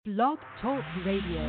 Blog Talk Radio. You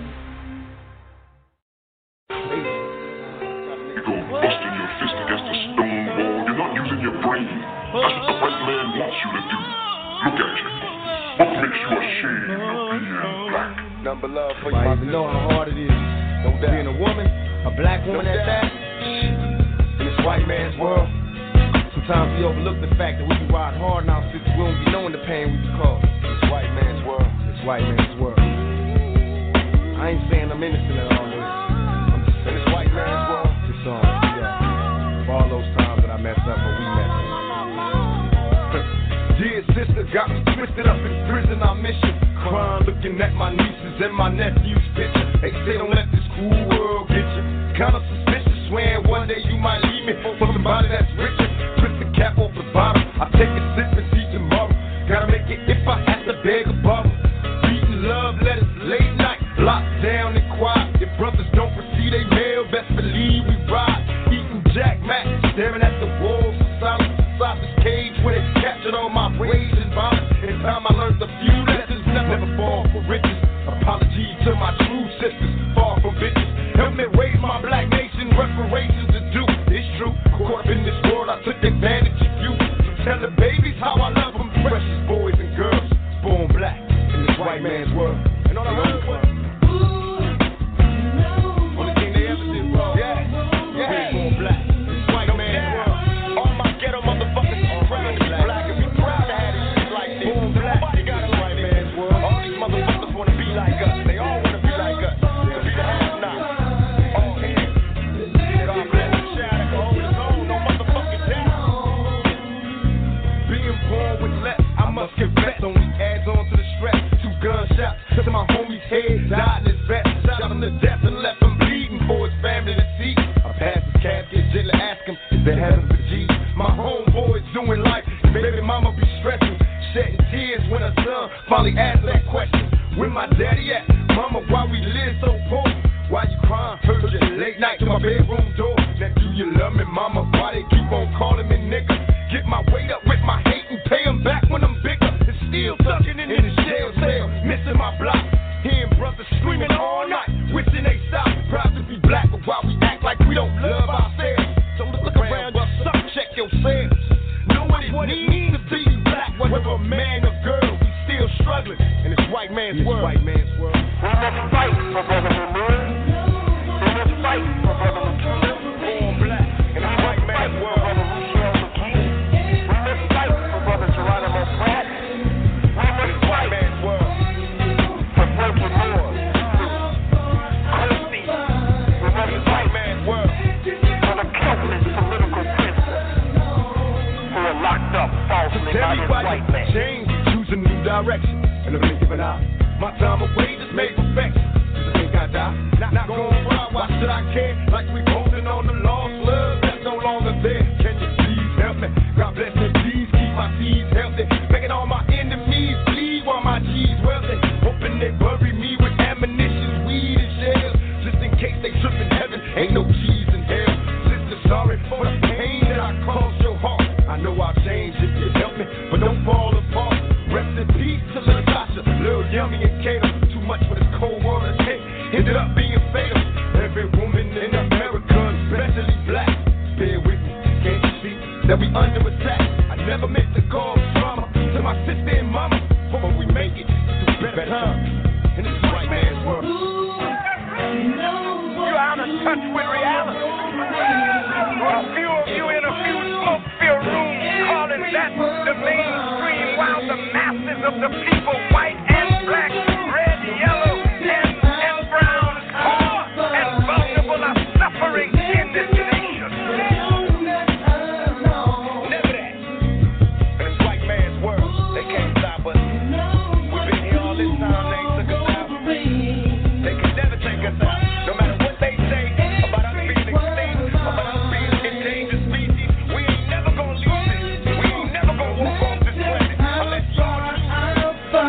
go busting your fist against a stone wall. You're not using your brain. That's what the white man wants you to do. Look at you. What makes you ashamed of being black? Number love for you. You know how hard it is. No doubt. Being a woman, a black woman at that, in this white man's world. Sometimes we overlook the fact that we can ride hard now since we don't be knowing the pain we can cause. This white man's world. This white man's world. I ain't saying I'm innocent at all this. I'm just saying this white man's world. This song, yeah. For all those times that I messed up or we messed up. Dear sister, got me twisted up in prison, I miss you. Crying, looking at my nieces and my nephew's picture. They say don't let this cool world get you. Kinda suspicious, swearing one day you might leave me for somebody that's richer. Twist the cap off the bottom, I take a sip and see tomorrow. Gotta make it if I have to beg a bottle. Reading love letters late night, locked down and quiet. If brothers don't receive they mail, best believe we ride. Eating Jack Mac, staring at the walls of silence inside this cage where they captured all my rage and violence. In time I learned a few lessons, never fall for riches. Apologies to my true sisters, far from bitches. Help me raise my black nation, reparations to do. It's true, caught up in this world, I took advantage of you. So tell the babies how I love them, precious boys and girls, born black in this white man's world. And all I heard was, only thing they ever did wrong. Yeah, born black, this white man's world. All my ghetto motherfuckers are proud to be black and be proud to have these shit like this. Born black, nobody got it like this. All these motherfuckers wanna be like us. They all wanna be like us. To be the have-not. All here. God bless the child that can hold his own. No motherfucking down. Being born with less, I must confess. Only adds on to the stress. 2 gunshots to my homie's head. Died in his vest. Shot him to death and left him bleeding for his family to see. I passed his casket, gently ask him if they have him for G. My homeboy's doing life. His baby mama be stressing. Shedding tears when her son finally asked that question. Where my daddy at? Mama, why we live so poor? Why you crying? Heard you late night to my bedroom door. Now do you love me, mama? Why they keep on calling me nigga? Get my weight up with my hate and pay them back when I'm bigger. And still tucking in the jail cell, missing my block. Hearing brothers screaming all night, wishing they stop. Proud to be black, but why we act like we don't love ourselves? So look around, yourself, check yourselves. Know what it means to be black, whether a man or girl, we still struggling in this white man's world. White man's world. We must fight for brotherhood, man. We must fight for brotherhood. Born black in this white man's world. We must fight for brother Geronimo Pratt. We must fight man's world. for Frankie Moore. Christie. We must fight man's world. for the countless political prisoners who are locked up falsely by this white man. Change, choose a new direction, and I'm giving out. My time away just made perfection. Cause I think I die. Not going wild, why should I care? Like we holding on to lost love that's no longer there. Can you please help me? God bless me, please keep my seeds healthy. Making all my enemies bleed while my G's wealthy. Hoping they bury me with ammunition, weed and shells. Just in case they trip in heaven, ain't no G's in hell. Sister, sorry for the pain that I caused your heart. I know I'll change if you help me, but don't fall apart. Rest in peace to Natasha, Lil Yummy and Kato. Too much for this cold war and hate. Ended up being fatal. Every woman in America, especially black. Bear with me, can't you see that we under attack? I never meant to cause drama to my sister and mama. But we make it through better times in this white man's world. You're out of touch with reality. A few of you in a few smoke-filled rooms calling that the mainstream, while the masses of the people, white and black, red, yellow, and brown, poor and vulnerable, are suffering in this nation. Never that. In this white man's world, they can't stop us. We've been here all this time, they ain't took us out. They can never take us out. No matter what they say about us being extinct, about us being endangered species, we ain't never gonna lose it. We ain't never gonna walk off this planet unless y'all do.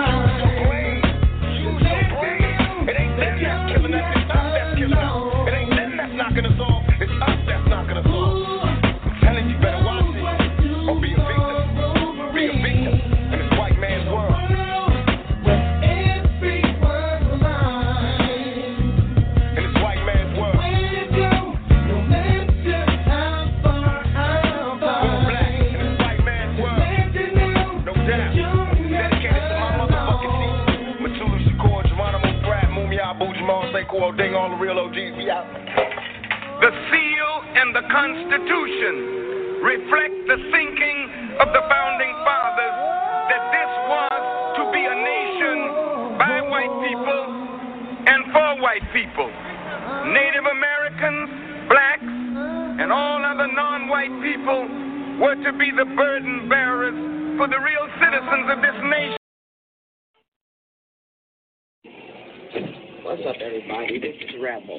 say cool ding, all the real OGs, we out. The seal and the Constitution reflect the thinking of the founding fathers that this was to be a nation by white people and for white people. Native Americans, blacks, and all other non-white people were to be the burden bearers for the real citizens of this nation. What's up, everybody? This is Rebel.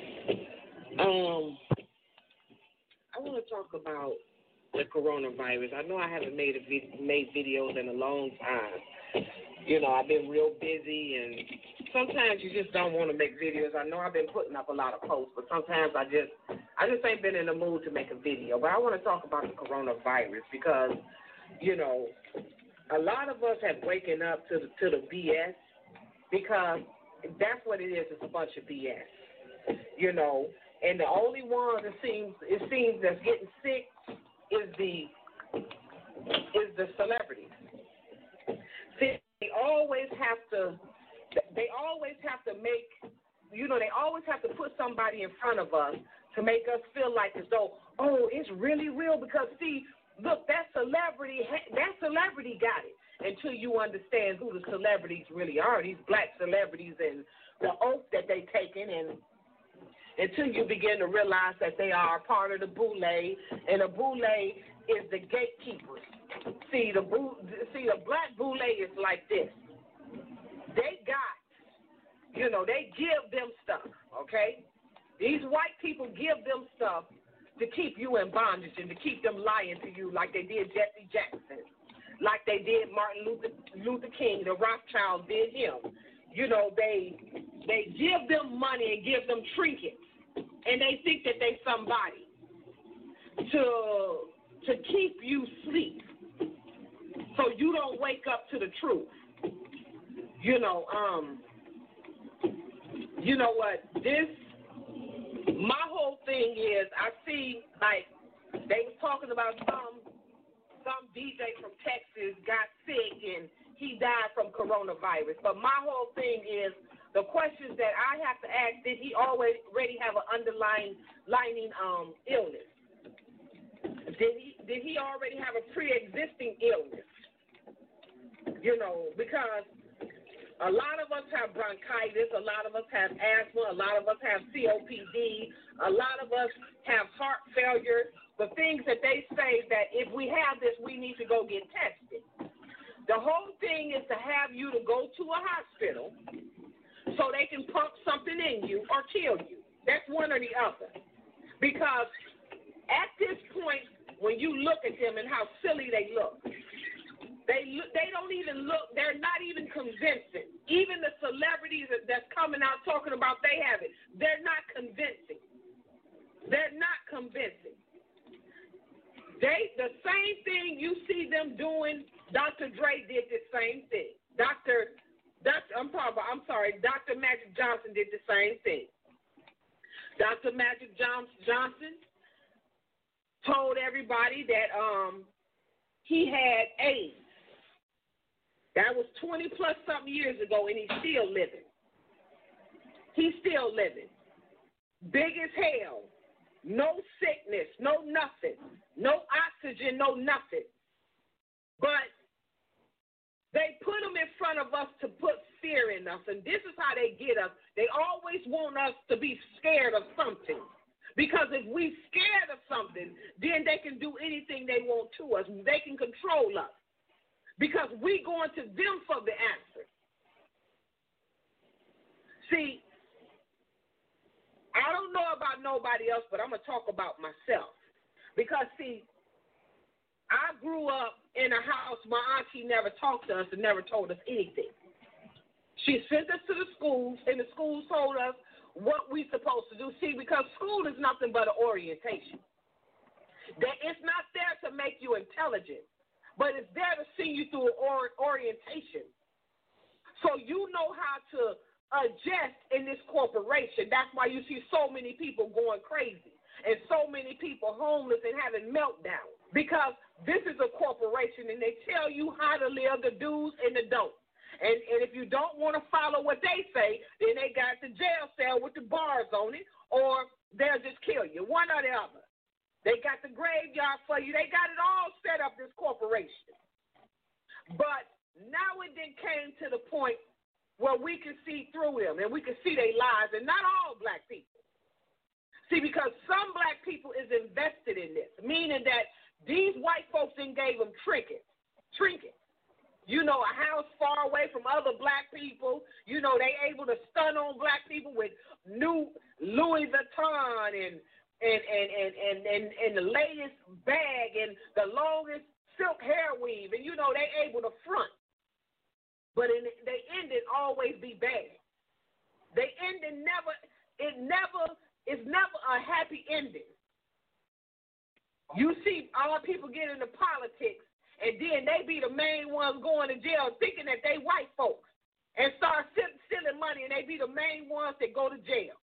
I want to talk about the coronavirus. I know I haven't made videos in a long time. You know, I've been real busy, and sometimes you just don't want to make videos. I know I've been putting up a lot of posts, but sometimes I just ain't been in the mood to make a video. But I want to talk about the coronavirus because, you know, a lot of us have waken up to the BS because that's what it is. It's a bunch of BS, you know. And the only one it seems that's getting sick is the celebrities. See, they always have to make, you know, they always have to put somebody in front of us to make us feel like as though, oh, it's really real. Because see, look, that celebrity got it. Until you understand who the celebrities really are, these black celebrities and the oath that they taken, and until you begin to realize that they are part of the boule, and the boule is the gatekeepers. See, the black boule is like this. They got, you know, they give them stuff, okay? These white people give them stuff to keep you in bondage and to keep them lying to you like they did Jesse Jackson, like they did Martin Luther King, the Rothschilds did him. You know, they give them money and give them trinkets, and they think that they somebody to keep you asleep so you don't wake up to the truth. You know what? My whole thing is, I see, like, they was talking about some DJ from Texas got sick and he died from coronavirus. But my whole thing is, the questions that I have to ask, did he already have an underlying illness? Did he already have a pre-existing illness? You know, because a lot of us have bronchitis, a lot of us have asthma, a lot of us have COPD, a lot of us have heart failure. The things that they say that if we have this, we need to go get tested. The whole thing is to have you to go to a hospital so they can pump something in you or kill you. That's one or the other. Because at this point, when you look at them and how silly they look, they don't even look, they're not even convincing. Even the celebrities that's coming out talking about they have it, they're not convincing. They're not convincing. The same thing you see them doing, Dr. Dre did the same thing. Dr. Magic Johnson did the same thing. Dr. Magic Johnson told everybody that he had AIDS. That was 20 plus something years ago, and he's still living. He's still living. Big as hell. No sickness, no nothing. No oxygen, no nothing. But they put them in front of us to put fear in us, and this is how they get us. They always want us to be scared of something. Because if we're scared of something, then they can do anything they want to us. They can control us. Because we going to them for the answer. See, I don't know about nobody else, but I'm going to talk about myself. Because, see, I grew up in a house, my auntie never talked to us and never told us anything. She sent us to the schools, and the schools told us what we're supposed to do. See, because school is nothing but an orientation. It's not there to make you intelligent, but it's there to see you through orientation. So you know how to adjust in this corporation. That's why you see so many people going crazy and so many people homeless and having meltdowns. Because this is a corporation, and they tell you how to live, the do's and the don'ts. And if you don't want to follow what they say, then they got to the jail cell with the bars on it, or they'll just kill you, one or the other. They got the graveyard for you. They got it all set up, this corporation. But now it then came to the point where we can see through them and we can see their lies, and not all black people. See, because some black people is invested in this, meaning that these white folks then gave them trinkets. You know, a house far away from other black people. You know, they able to stun on black people with new Louis Vuitton and the latest bag and the longest silk hair weave, and you know they able to front. But they ended always be bad. They ended it's never a happy ending. You see all people get into politics, and then they be the main ones going to jail thinking that they white folks, and start stealing money, and they be the main ones that go to jail.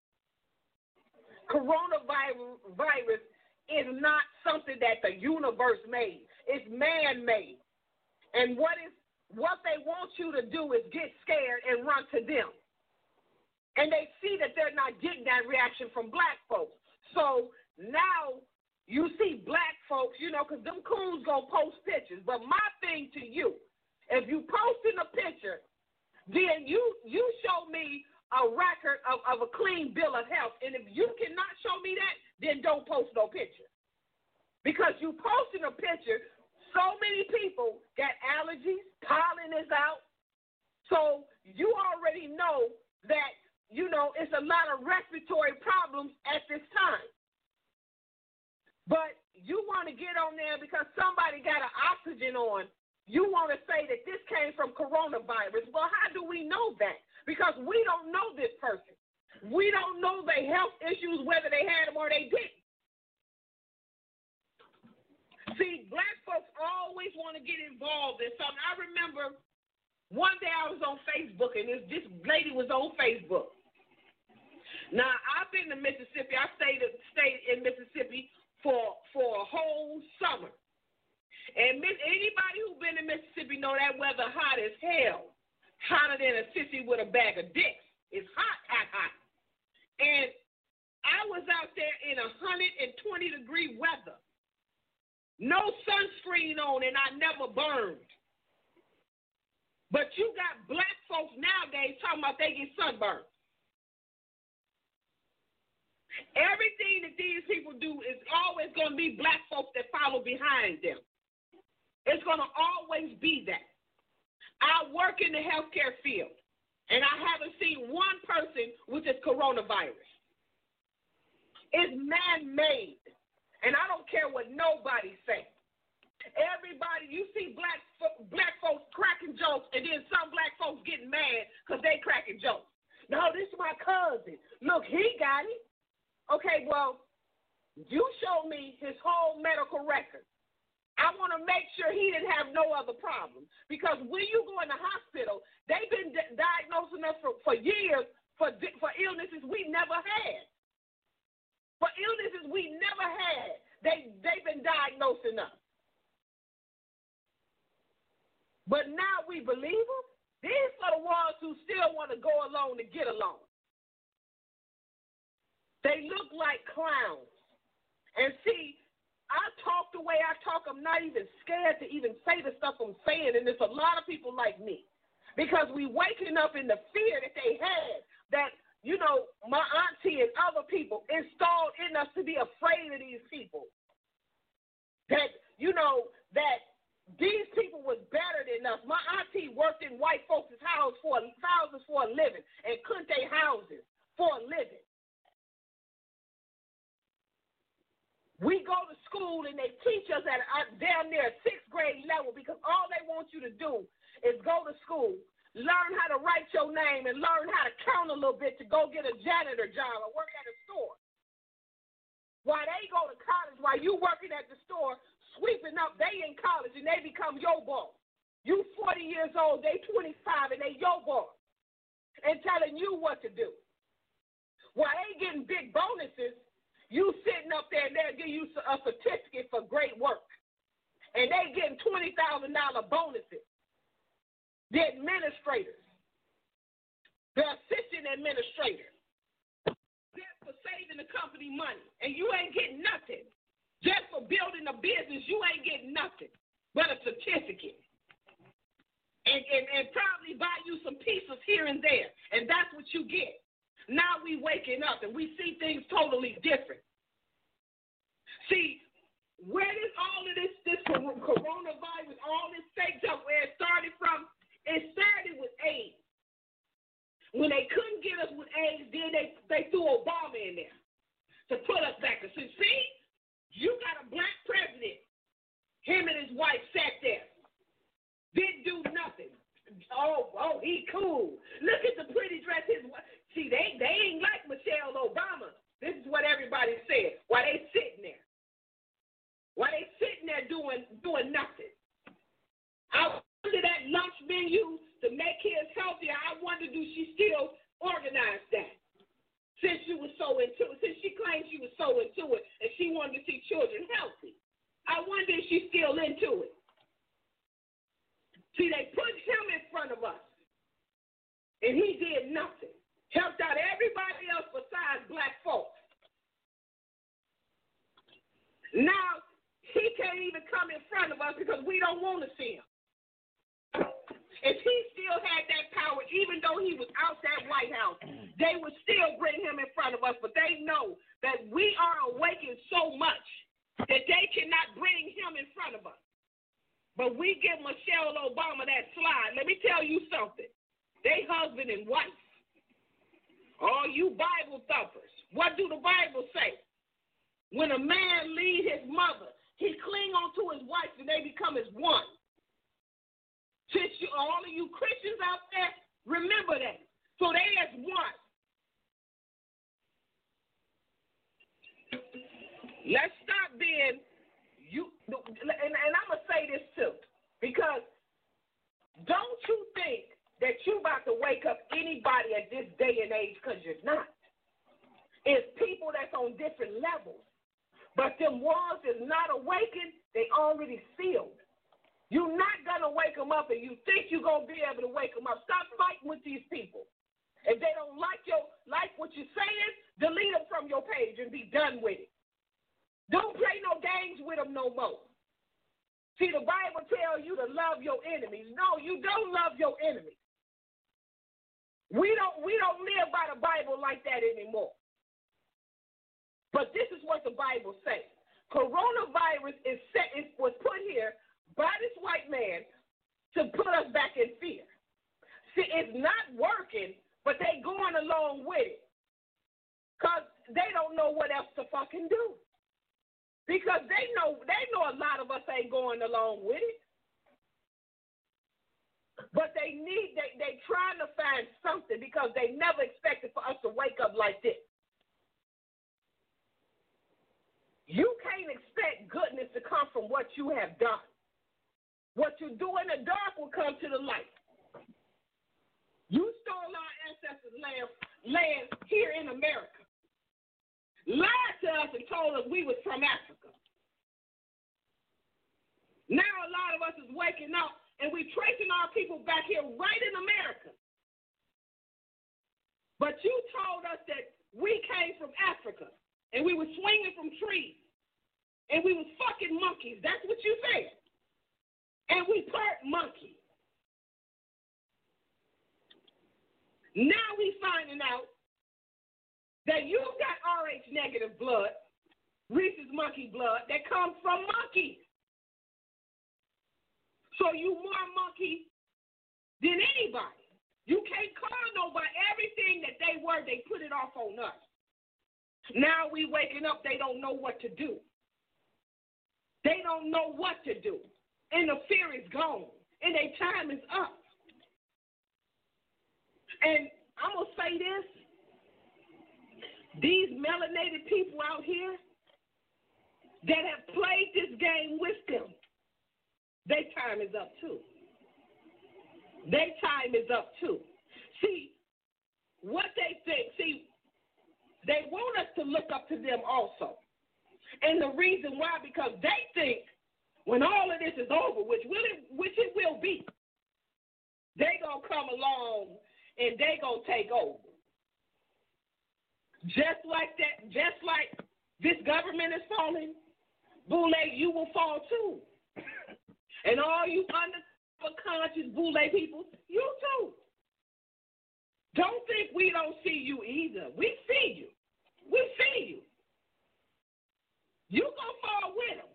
Coronavirus is not something that the universe made. It's man-made. And what they want you to do is get scared and run to them. And they see that they're not getting that reaction from black folks. So now you see black folks, you know, because them coons going to post pictures. But my thing to you, if you posting a picture, then you show me a record of a clean bill of health. And if you cannot show me that, then don't post no picture. Because you posting a picture, so many people got allergies, pollen is out. So you already know that, you know, it's a lot of respiratory problems at this time. But you want to get on there because somebody got an oxygen on. You want to say that this came from coronavirus. Well, how do we know that? Because we don't know this person. We don't know their health issues, whether they had them or they didn't. See, black folks always want to get involved in something. I remember one day I was on Facebook, and this lady was on Facebook. Now, I've been to Mississippi. I stayed in Mississippi for a whole summer. And anybody who's been in Mississippi know that weather hot as hell. Hotter than a sissy with a bag of dicks. It's hot, hot, hot. And I was out there in 120-degree weather. No sunscreen on, and I never burned. But you got black folks nowadays talking about they get sunburned. Everything that these people do is always going to be black folks that follow behind them. It's going to always be that. I work in the healthcare field, and I haven't seen one person with this coronavirus. It's man-made, and I don't care what nobody say. Everybody, you see black folks cracking jokes, and then some black folks getting mad because they cracking jokes. No, this is my cousin. Look, he got it. Okay, well, you show me his whole medical record. I want to make sure he didn't have no other problem. Because when you go in the hospital, they've been diagnosing us for years for illnesses we never had. For illnesses we never had, they've been diagnosing us. But now we believe them? These are the ones who still want to go along to get along. They look like clowns. And see, I talk the way I talk. I'm not even scared to even say the stuff I'm saying, and there's a lot of people like me. Because we waking up in the fear that they had, that, you know, my auntie and other people installed in us to be afraid of these people. That, you know, that these people was better than us. My auntie worked in white folks' houses for a living and couldn't they houses for a living. We go to school and they teach us at down near 6th grade level because all they want you to do is go to school, learn how to write your name, and learn how to count a little bit to go get a janitor job or work at a store. While they go to college, while you working at the store, sweeping up, they in college and they become your boss. You 40 years old, they 25 and they your boss and telling you what to do. While they getting big bonuses, you sitting up there and they'll give you a certificate for great work. And they getting $20,000 bonuses. The administrators, the assistant administrators, giving the company money, and you ain't getting nothing. Just for building a business, you ain't getting nothing but a certificate. And probably buy you some pieces here and there, and that's what you get. Now we waking up, and we see things totally different. See, where does all of this coronavirus, all this fake stuff, where it started from? It started with AIDS. When they couldn't get us with AIDS, then they threw Obama in there to put us back. So see, you got a black president. Him and his wife sat there. Didn't do nothing. Oh, he cool. Look at the pretty dress his wife. See, they ain't like Michelle Obama. This is what everybody said. While they sitting there. While they sitting there doing nothing. I wonder that lunch menu to make kids healthier, I wonder, do she still organize that? Since she was so into it, since she claimed she was so into it, and she wanted to see children healthy. I wonder if she's still into it. See, they put him in front of us, and he did nothing. Helped out everybody else besides black folks. Now, he can't even come in front of us because we don't want to see him. If he still had that power, even though he was out that White House, they would still bring him in front of us. But they know that we are awakened so much that they cannot bring him in front of us. But we give Michelle Obama that slide. Let me tell you something. They husband and wife. All you Bible thumpers, what do the Bible say? When a man leaves his mother, he cling on to his wife and they become as one. Since all of you Christians out there, remember that. So they as one. Let's stop being you. And I'm gonna say this too, because don't you think that you about to wake up anybody at this day and age? Because you're not. It's people that's on different levels, but them ones that's not awakened, they already sealed. You're not going to wake them up, and you think you're going to be able to wake them up. Stop fighting with these people. If they don't like what you're saying, delete them from your page and be done with it. Don't play no games with them no more. See, the Bible tells you to love your enemies. No, you don't love your enemies. We don't live by the Bible like that anymore. But this is what the Bible says. Coronavirus was put here by this white man to put us back in fear. See, it's not working, but they going along with it because they don't know what else to fucking do. Because they know a lot of us ain't going along with it. But they trying to find something because they never expected for us to wake up like this. You can't expect goodness to come from what you have done. What you do in the dark will come to the light. You stole our ancestors' land here in America. Lied to us and told us we was from Africa. Now a lot of us is waking up and we tracing our people back here right in America. But you told us that we came from Africa and we were swinging from trees and we was fucking monkeys. That's what you said. And we part monkey. Now we finding out that you've got RH negative blood, rhesus monkey blood, that comes from monkeys. So you more monkey than anybody. You can't call nobody. Everything that they were, they put it off on us. Now we waking up, they don't know what to do. They don't know what to do. And the fear is gone. And their time is up. And I'm going to say this. These melanated people out here that have played this game with them, their time is up too. Their time is up too. See, what they think, they want us to look up to them also. And the reason why, because they think when all of this is over, which it will be, they going to come along and they going to take over. Just like that, just like this government is falling, Boule, you will fall too. And all you underconscious Boule people, you too. Don't think we don't see you either. We see you. We see you. You gonna fall with them.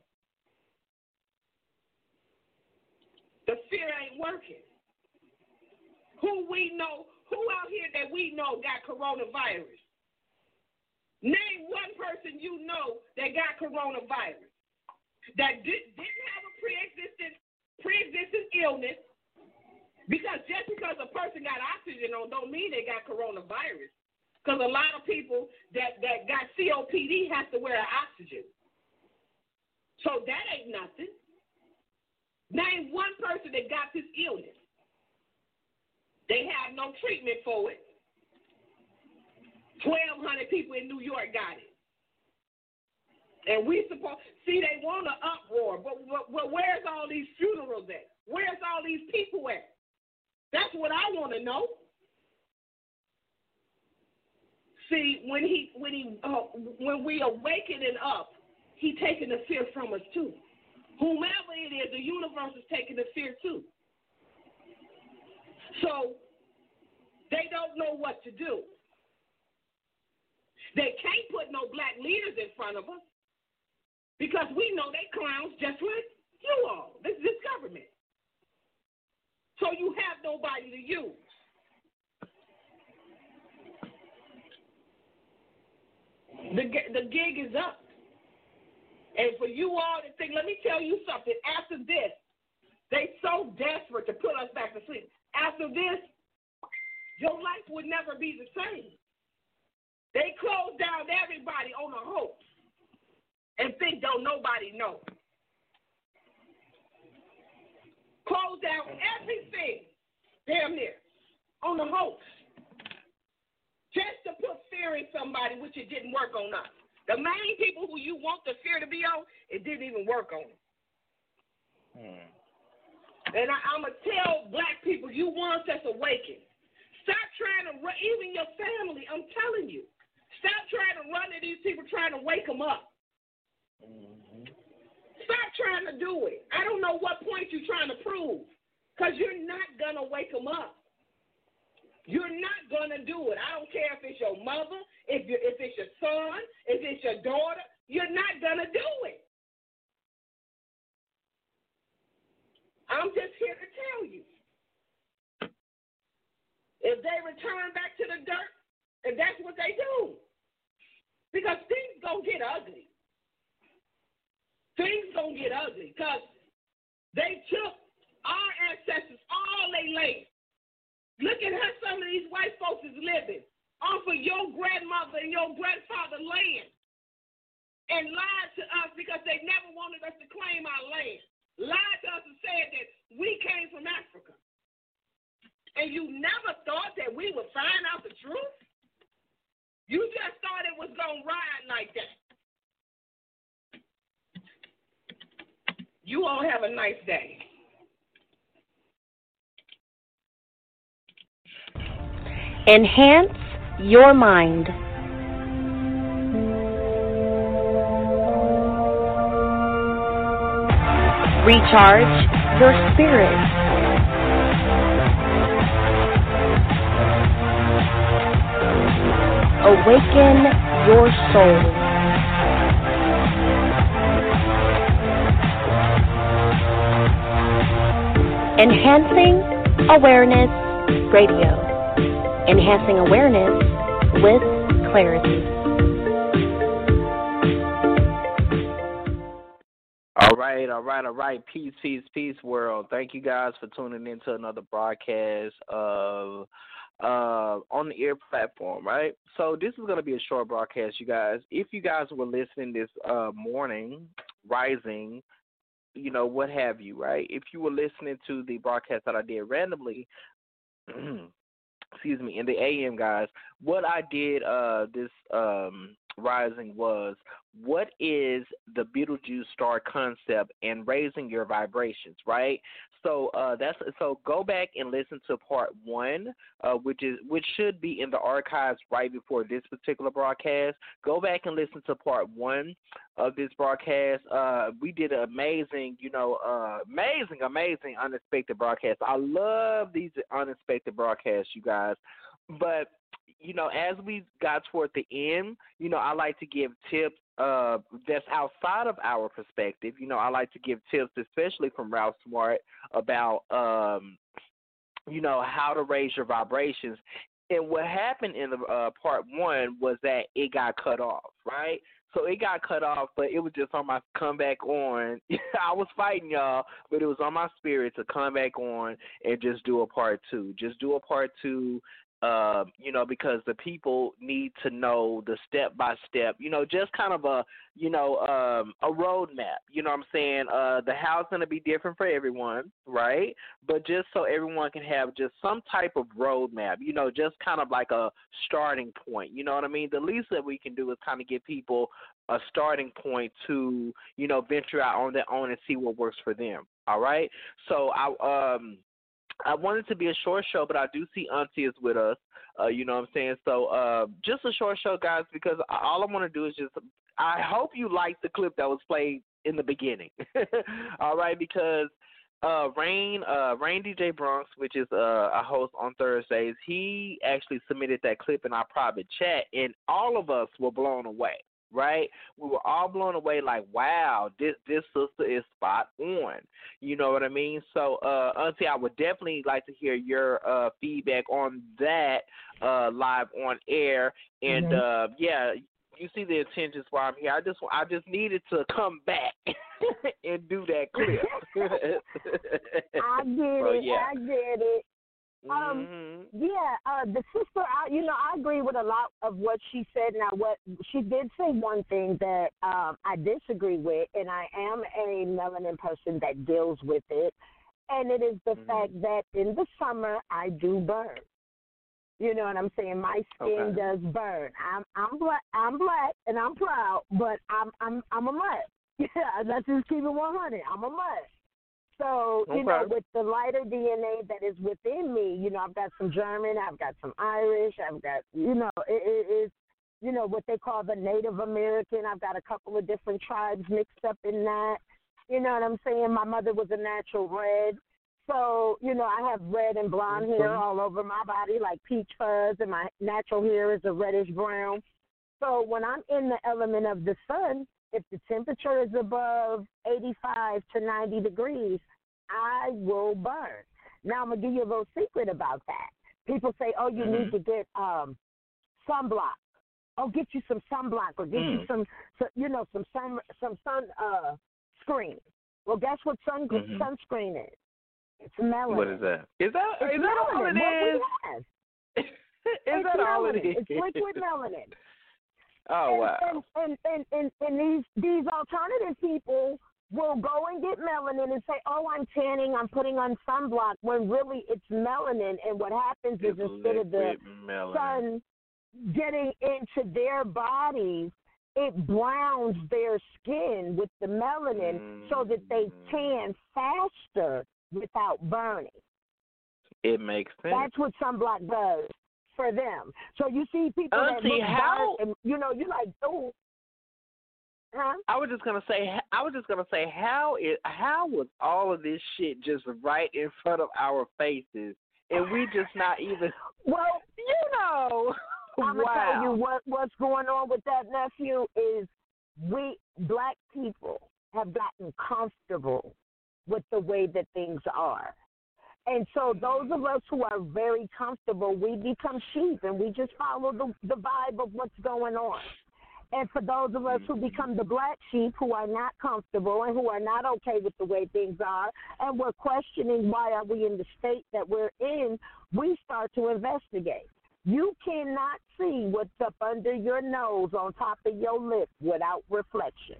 The fear ain't working. Who we know, who out here that we know got coronavirus? Name one person you know that got coronavirus that didn't have a pre-existing illness. Because just because a person got oxygen on don't mean they got coronavirus. Because a lot of people that got COPD have to wear oxygen. So that ain't nothing. Name one person that got this illness. They have no treatment for it. 1,200 people in New York got it. And we they want an uproar, but where's all these funerals at? Where's all these people at? That's what I want to know. See, when we awakening up, he taking the fear from us too. Whomever it is, the universe is taking the fear too. So they don't know what to do. They can't put no black leaders in front of us because we know they clowns just like you all. This government. So you have nobody to use. The gig is up. And for you all to think, let me tell you something. After this, they so desperate to put us back to sleep. After this, your life would never be the same. They close down everybody on a hope and think don't nobody know. Close down everything, damn near, on the hoax. Just to put fear in somebody, which it didn't work on us. The main people who you want the fear to be on, it didn't even work on them. And I'm going to tell black people, you want us awakened. Stop trying to run, even your family, I'm telling you. Stop trying to run to these people, trying to wake them up. Stop trying to do it. I don't know what point you're trying to prove, because you're not going to wake them up. You're not going to do it. I don't care if it's your mother, if it's your son, if it's your daughter. You're not going to do it. I'm just here to tell you. If they return back to the dirt, and that's what they do. Because things going to get ugly. Things going to get ugly because they took our ancestors, all they land. Look at how some of these white folks is living off of your grandmother and your grandfather land and lied to us because they never wanted us to claim our land. Lied to us and said that we came from Africa. And you never thought that we would find out the truth? You just thought it was going to ride like that. You all have a nice day. Enhance your mind. Recharge your spirit. Awaken your soul. Enhancing Awareness Radio. Enhancing awareness with clarity. All right. Peace, world. Thank you guys for tuning in to another broadcast of on the air platform, right? So this is going to be a short broadcast, you guys. If you guys were listening this morning, rising, you know, what have you, right? If you were listening to the broadcast that I did randomly, excuse me, in the AM, guys, what I did this Rising was, what is the Beetlejuice star concept and raising your vibrations, right? So go back and listen to part 1, which should be in the archives right before this particular broadcast. Go back and listen to part 1 of this broadcast. We did an amazing, amazing unexpected broadcast. I love these unexpected broadcasts, you guys. But as we got toward the end, I like to give tips that's outside of our perspective. I like to give tips, especially from Ralph Smart, about, how to raise your vibrations. And what happened in the part 1 was that it got cut off, right? So it got cut off, but it was just on my come back on. I was fighting y'all, but it was on my spirit to come back on and just do a part 2. Just do a part 2. Because the people need to know the step-by-step, just kind of a roadmap, you know what I'm saying? The house going to be different for everyone, right? But just so everyone can have just some type of roadmap, just kind of like a starting point, you know what I mean? The least that we can do is kind of give people a starting point to, venture out on their own and see what works for them, all right? So I want it to be a short show, but I do see Auntie is with us. You know what I'm saying? So just a short show, guys, because all I want to do is I hope you liked the clip that was played in the beginning. All right, because Rain DJ Bronx, which is a host on Thursdays, he actually submitted that clip in our private chat, and all of us were blown away. Right? We were all blown away like, wow, this sister is spot on. You know what I mean? So, Auntie, I would definitely like to hear your feedback on that live on air. And, you see the intentions why I'm here. I just needed to come back and do that clip. I get it. The sister, I agree with a lot of what she said. Now, what she did say one thing that I disagree with, and I am a melanin person that deals with it, and it is the fact that in the summer I do burn. You know what I'm saying? My skin does burn. I'm black and I'm proud, but I'm a mutt. Yeah, let's just keep it 100. I'm a mutt. So, with the lighter DNA that is within me, I've got some German, I've got some Irish, I've got, it is, what they call the Native American. I've got a couple of different tribes mixed up in that. You know what I'm saying? My mother was a natural red. So, I have red and blonde hair all over my body, like peach fuzz, and my natural hair is a reddish brown. So when I'm in the element of the sun, if the temperature is above 85 to 90 degrees, I will burn. Now, I'm going to give you a little secret about that. People say, oh, you need to get sunblock. Oh, get you some sunblock or get you some sun screen. Well, guess what sunscreen is? It's melanin. What is that? Is that all it is? Is that all it is? It's liquid melanin. Oh, wow. And these alternative people will go and get melanin and say, oh, I'm tanning, I'm putting on sunblock, when really it's melanin. And what happens is instead of the sun getting into their bodies, it browns their skin with the melanin so that they tan faster without burning. It makes sense. That's what sunblock does for them. So you see people that look dark and, you're like, oh. Huh? I was just gonna say, how was all of this shit just right in front of our faces, and we just not even? Well, I'm gonna tell you what's going on with that, nephew, is we black people have gotten comfortable with the way that things are. And so those of us who are very comfortable, we become sheep and we just follow the vibe of what's going on. And for those of us who become the black sheep, who are not comfortable and who are not okay with the way things are, and we're questioning why are we in the state that we're in, we start to investigate. You cannot see what's up under your nose on top of your lip without reflection.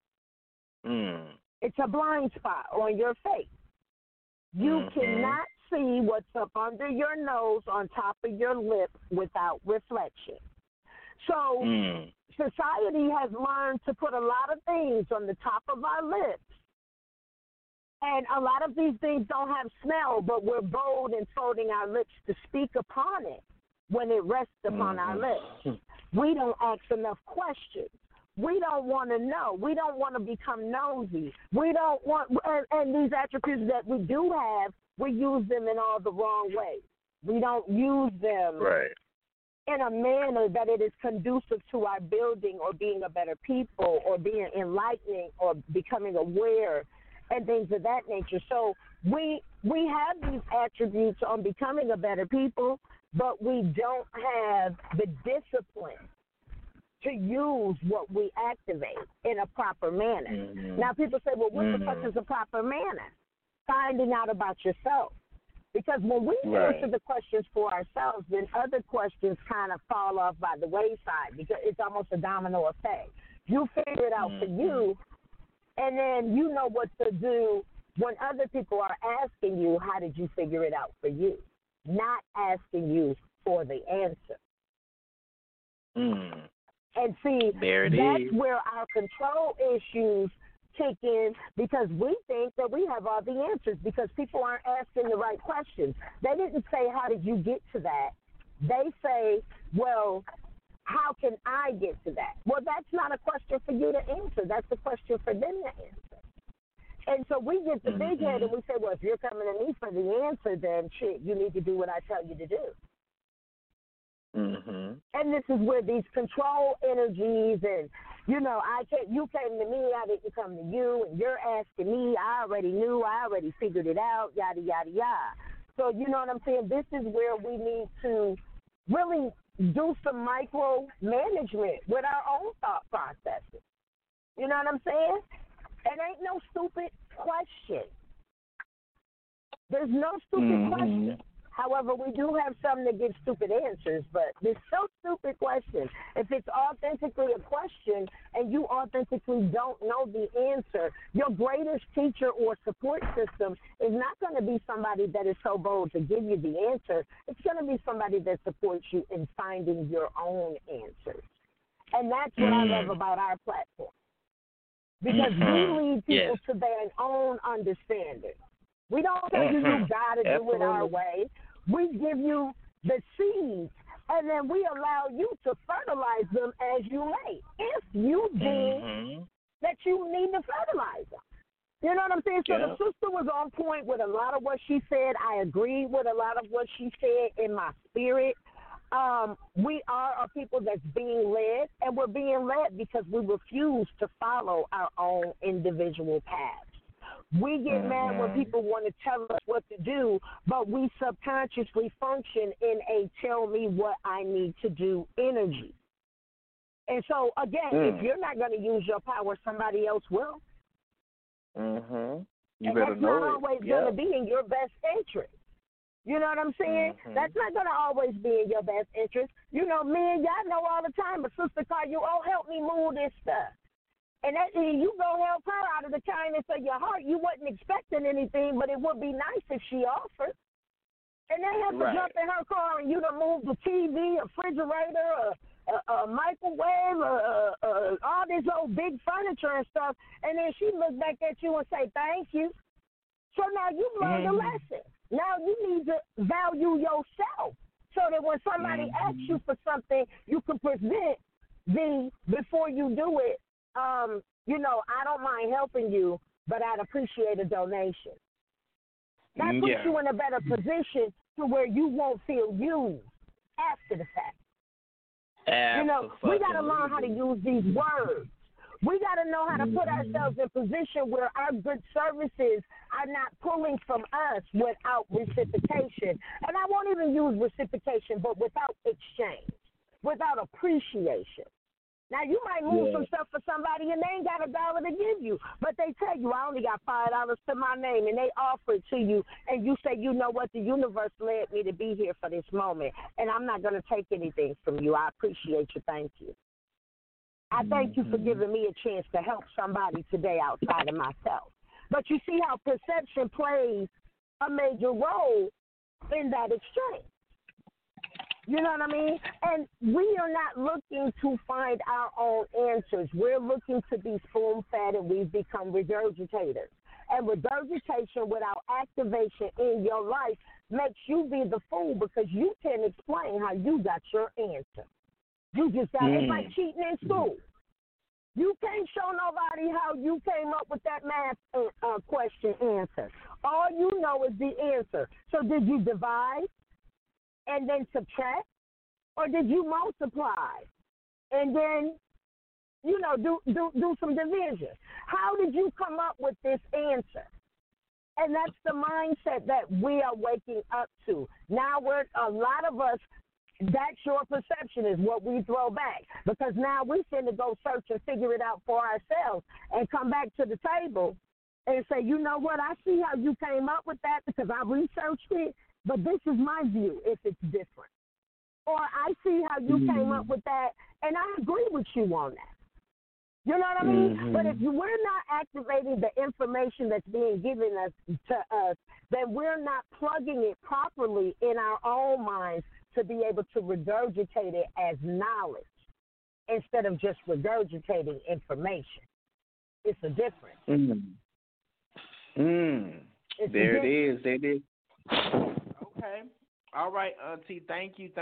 It's a blind spot on your face. You cannot see what's up under your nose on top of your lip without reflection. So society has learned to put a lot of things on the top of our lips. And a lot of these things don't have smell, but we're bold in folding our lips to speak upon it when it rests upon our lips. We don't ask enough questions. We don't want to know. We don't want to become nosy. We don't want, and these attributes that we do have, we use them in all the wrong ways. We don't use them in a manner that it is conducive to our building or being a better people or being enlightening or becoming aware and things of that nature. So we have these attributes on becoming a better people, but we don't have the discipline to use what we activate in a proper manner. Now, people say, well, what the fuck is a proper manner? Finding out about yourself. Because when we answer the questions for ourselves, then other questions kind of fall off by the wayside because it's almost a domino effect. You figure it out for you, and then you know what to do when other people are asking you, how did you figure it out for you? Not asking you for the answer. And see, that's where our control issues kick in because we think that we have all the answers because people aren't asking the right questions. They didn't say, how did you get to that? They say, well, how can I get to that? Well, that's not a question for you to answer. That's a question for them to answer. And so we get the big head and we say, well, if you're coming to me for the answer, then shit, you need to do what I tell you to do. And this is where these control energies and, you know, you came to me, I didn't come to you, and you're asking me, I already knew, I already figured it out, yada, yada, yada. So, you know what I'm saying? This is where we need to really do some micro-management with our own thought processes. You know what I'm saying? It ain't no stupid question. There's no stupid question. However, we do have some that give stupid answers, but there's so stupid questions. If it's authentically a question and you authentically don't know the answer, your greatest teacher or support system is not going to be somebody that is so bold to give you the answer. It's going to be somebody that supports you in finding your own answers. And that's what I love about our platform. Because we lead people to their own understanding. We don't tell you got to do it our way. We give you the seeds, and then we allow you to fertilize them as you may, if you deem that you need to fertilize them. You know what I'm saying? So the sister was on point with a lot of what she said. I agree with a lot of what she said in my spirit. We are a people that's being led, and we're being led because we refuse to follow our own individual paths. We get mad when people want to tell us what to do, but we subconsciously function in a tell me what I need to do energy. And so, again, if you're not going to use your power, somebody else will. You and better that's know not it. always going to be in your best interest. You know what I'm saying? That's not going to always be in your best interest. You know, me and y'all know all the time, a sister call you, oh, help me move this stuff. And you go help her out of the kindness of your heart. You wasn't expecting anything, but it would be nice if she offered. And they have to jump in her car and you to move the TV, a refrigerator, a microwave, all this old big furniture and stuff. And then she look back at you and say, thank you. So now you've learned a lesson. Now you need to value yourself so that when somebody asks you for something, you can present before you do it. You know, I don't mind helping you, but I'd appreciate a donation. That puts you in a better position to where you won't feel used after the fact. You know, we got to learn how to use these words. We got to know how to put ourselves in position where our good services are not pulling from us without reciprocation. And I won't even use reciprocation, but without exchange, without appreciation. Now, you might move some stuff for somebody and they ain't got $1 to give you, but they tell you, I only got $5 to my name, and they offer it to you, and you say, you know what, the universe led me to be here for this moment, and I'm not going to take anything from you. I appreciate you. Thank you. I thank you for giving me a chance to help somebody today outside of myself. But you see how perception plays a major role in that exchange. You know what I mean? And we are not looking to find our own answers. We're looking to be spoon-fed, and we've become regurgitators. And regurgitation without activation in your life makes you be the fool because you can't explain how you got your answer. You just got it's like cheating in school. You can't show nobody how you came up with that math question answer. All you know is the answer. So did you divide and then subtract, or did you multiply and then, you know, do some division? How did you come up with this answer? And that's the mindset that we are waking up to. Now a lot of us, that's your perception is what we throw back, because now we tend to go search and figure it out for ourselves and come back to the table and say, you know what, I see how you came up with that because I researched it, but this is my view if it's different. Or I see how you came up with that, and I agree with you on that. You know what I mean? But if we're not activating the information that's being given to us, then we're not plugging it properly in our own minds to be able to regurgitate it as knowledge instead of just regurgitating information. It's a difference. There it is. Okay. All right, Auntie. Thank you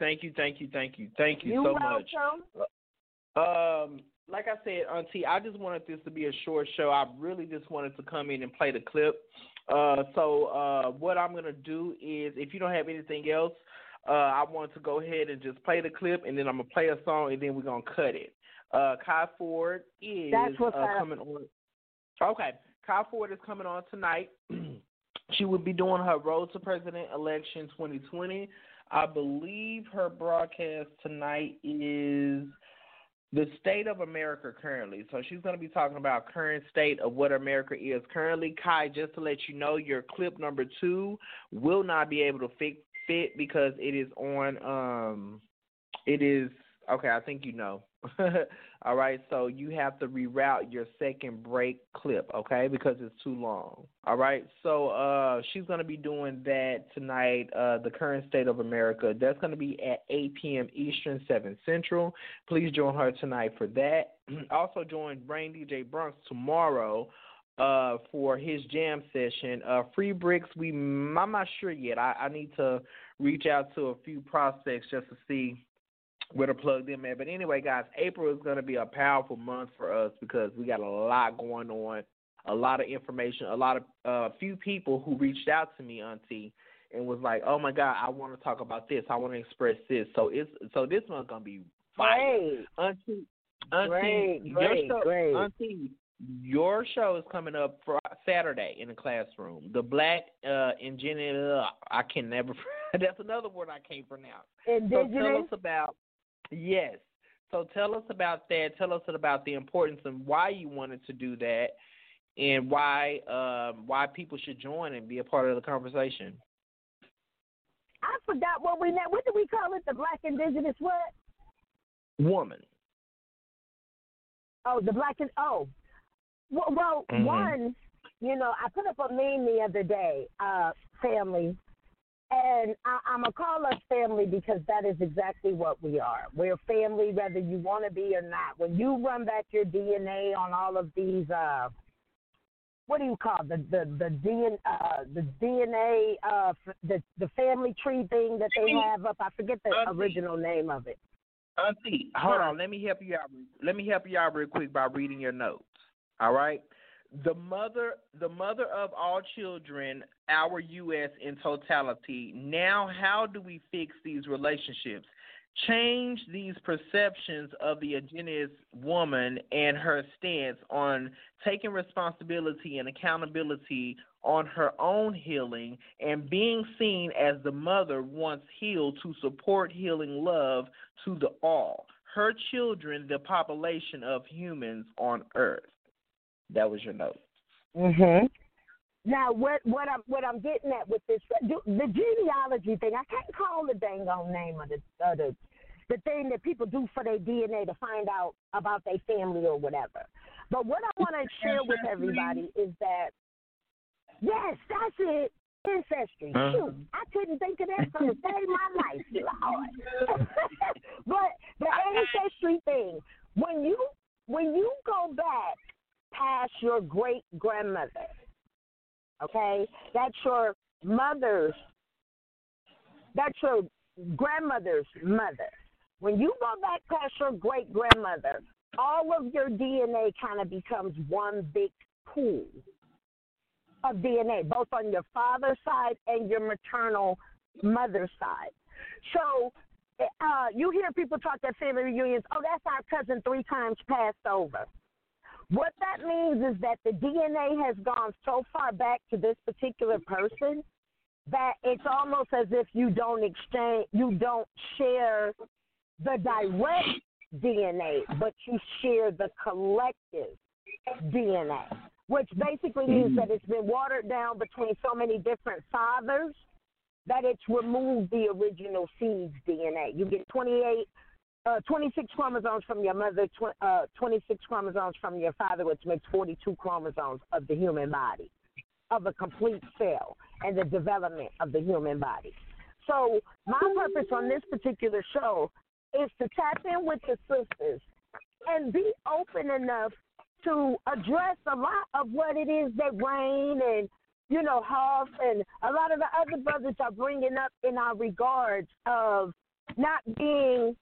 so much. Welcome. Like I said, Auntie, I just wanted this to be a short show. I really just wanted to come in and play the clip. So what I'm going to do is, if you don't have anything else, I want to go ahead and just play the clip, and then I'm going to play a song, and then we're going to cut it. Kai Ford is coming on. Okay. Kai Ford is coming on tonight. She will be doing her Road to President election 2020. I believe her broadcast tonight is the state of America currently. So she's going to be talking about current state of what America is currently. Kai, just to let you know, your clip number 2 will not be able to fit because it is on, okay, I think you know. All right, so you have to reroute your second break clip, okay, because it's too long. All right, so she's going to be doing that tonight, the current state of America. That's going to be at 8 p.m. Eastern, 7 Central. Please join her tonight for that. Also join Brain DJ Bronx tomorrow for his jam session. Free Bricks, I'm not sure yet. I need to reach out to a few prospects just to see where to plug them in. But anyway, guys, April is going to be a powerful month for us because we got a lot going on, a lot of information, a few people who reached out to me, Auntie, and was like, "Oh my God, I want to talk about this. I want to express this." So this one's going to be fire. Auntie, Great. Auntie, your show is coming up for Saturday in the classroom. The Black Indigenous. I can never. That's another word I can't pronounce. Indigenous. So tell us about. Yes. So tell us about that. Tell us about the importance and why you wanted to do that, and why people should join and be a part of the conversation. I forgot what did we call it? The Black Indigenous what? Woman. Oh, the Black Well, one, you know, I put up a meme the other day, family. And I'm going to call us family because that is exactly what we are. We're family whether you want to be or not. When you run back your DNA on all of these, what do you call the DNA, the family tree thing that they have up? I forget the original name of it. Auntie, hold on. Let me help you out real quick by reading your notes. All right? The mother of all children, our U.S. in totality. Now, how do we fix these relationships? Change these perceptions of the indigenous woman and her stance on taking responsibility and accountability on her own healing and being seen as the mother once healed to support healing love to the all. Her children, the population of humans on earth. That was your note. Now, what I'm getting at with this, the genealogy thing, I can't call the dang on name of the thing that people do for their DNA to find out about their family or whatever. But what I want to share with everybody is that, yes, that's it. Ancestry. Shoot, I couldn't think of that for the day of my life, Lord. But the ancestry thing, when you go back past your great grandmother, okay, that's your grandmother's mother. When you go back past your great grandmother, all of your DNA kind of becomes one big pool of DNA, both on your father's side and your maternal mother's side. So you hear people talk at family reunions, oh, that's our cousin 3 times passed over. What that means is that the DNA has gone so far back to this particular person that it's almost as if you don't share the direct DNA, but you share the collective DNA, which basically means that it's been watered down between so many different fathers that it's removed the original seed's DNA. You get 26 chromosomes from your mother, 26 chromosomes from your father, which makes 42 chromosomes of the human body, of a complete cell, and the development of the human body. So my purpose on this particular show is to tap in with the sisters and be open enough to address a lot of what it is that Rain and, Huff and a lot of the other brothers are bringing up in our regards of not being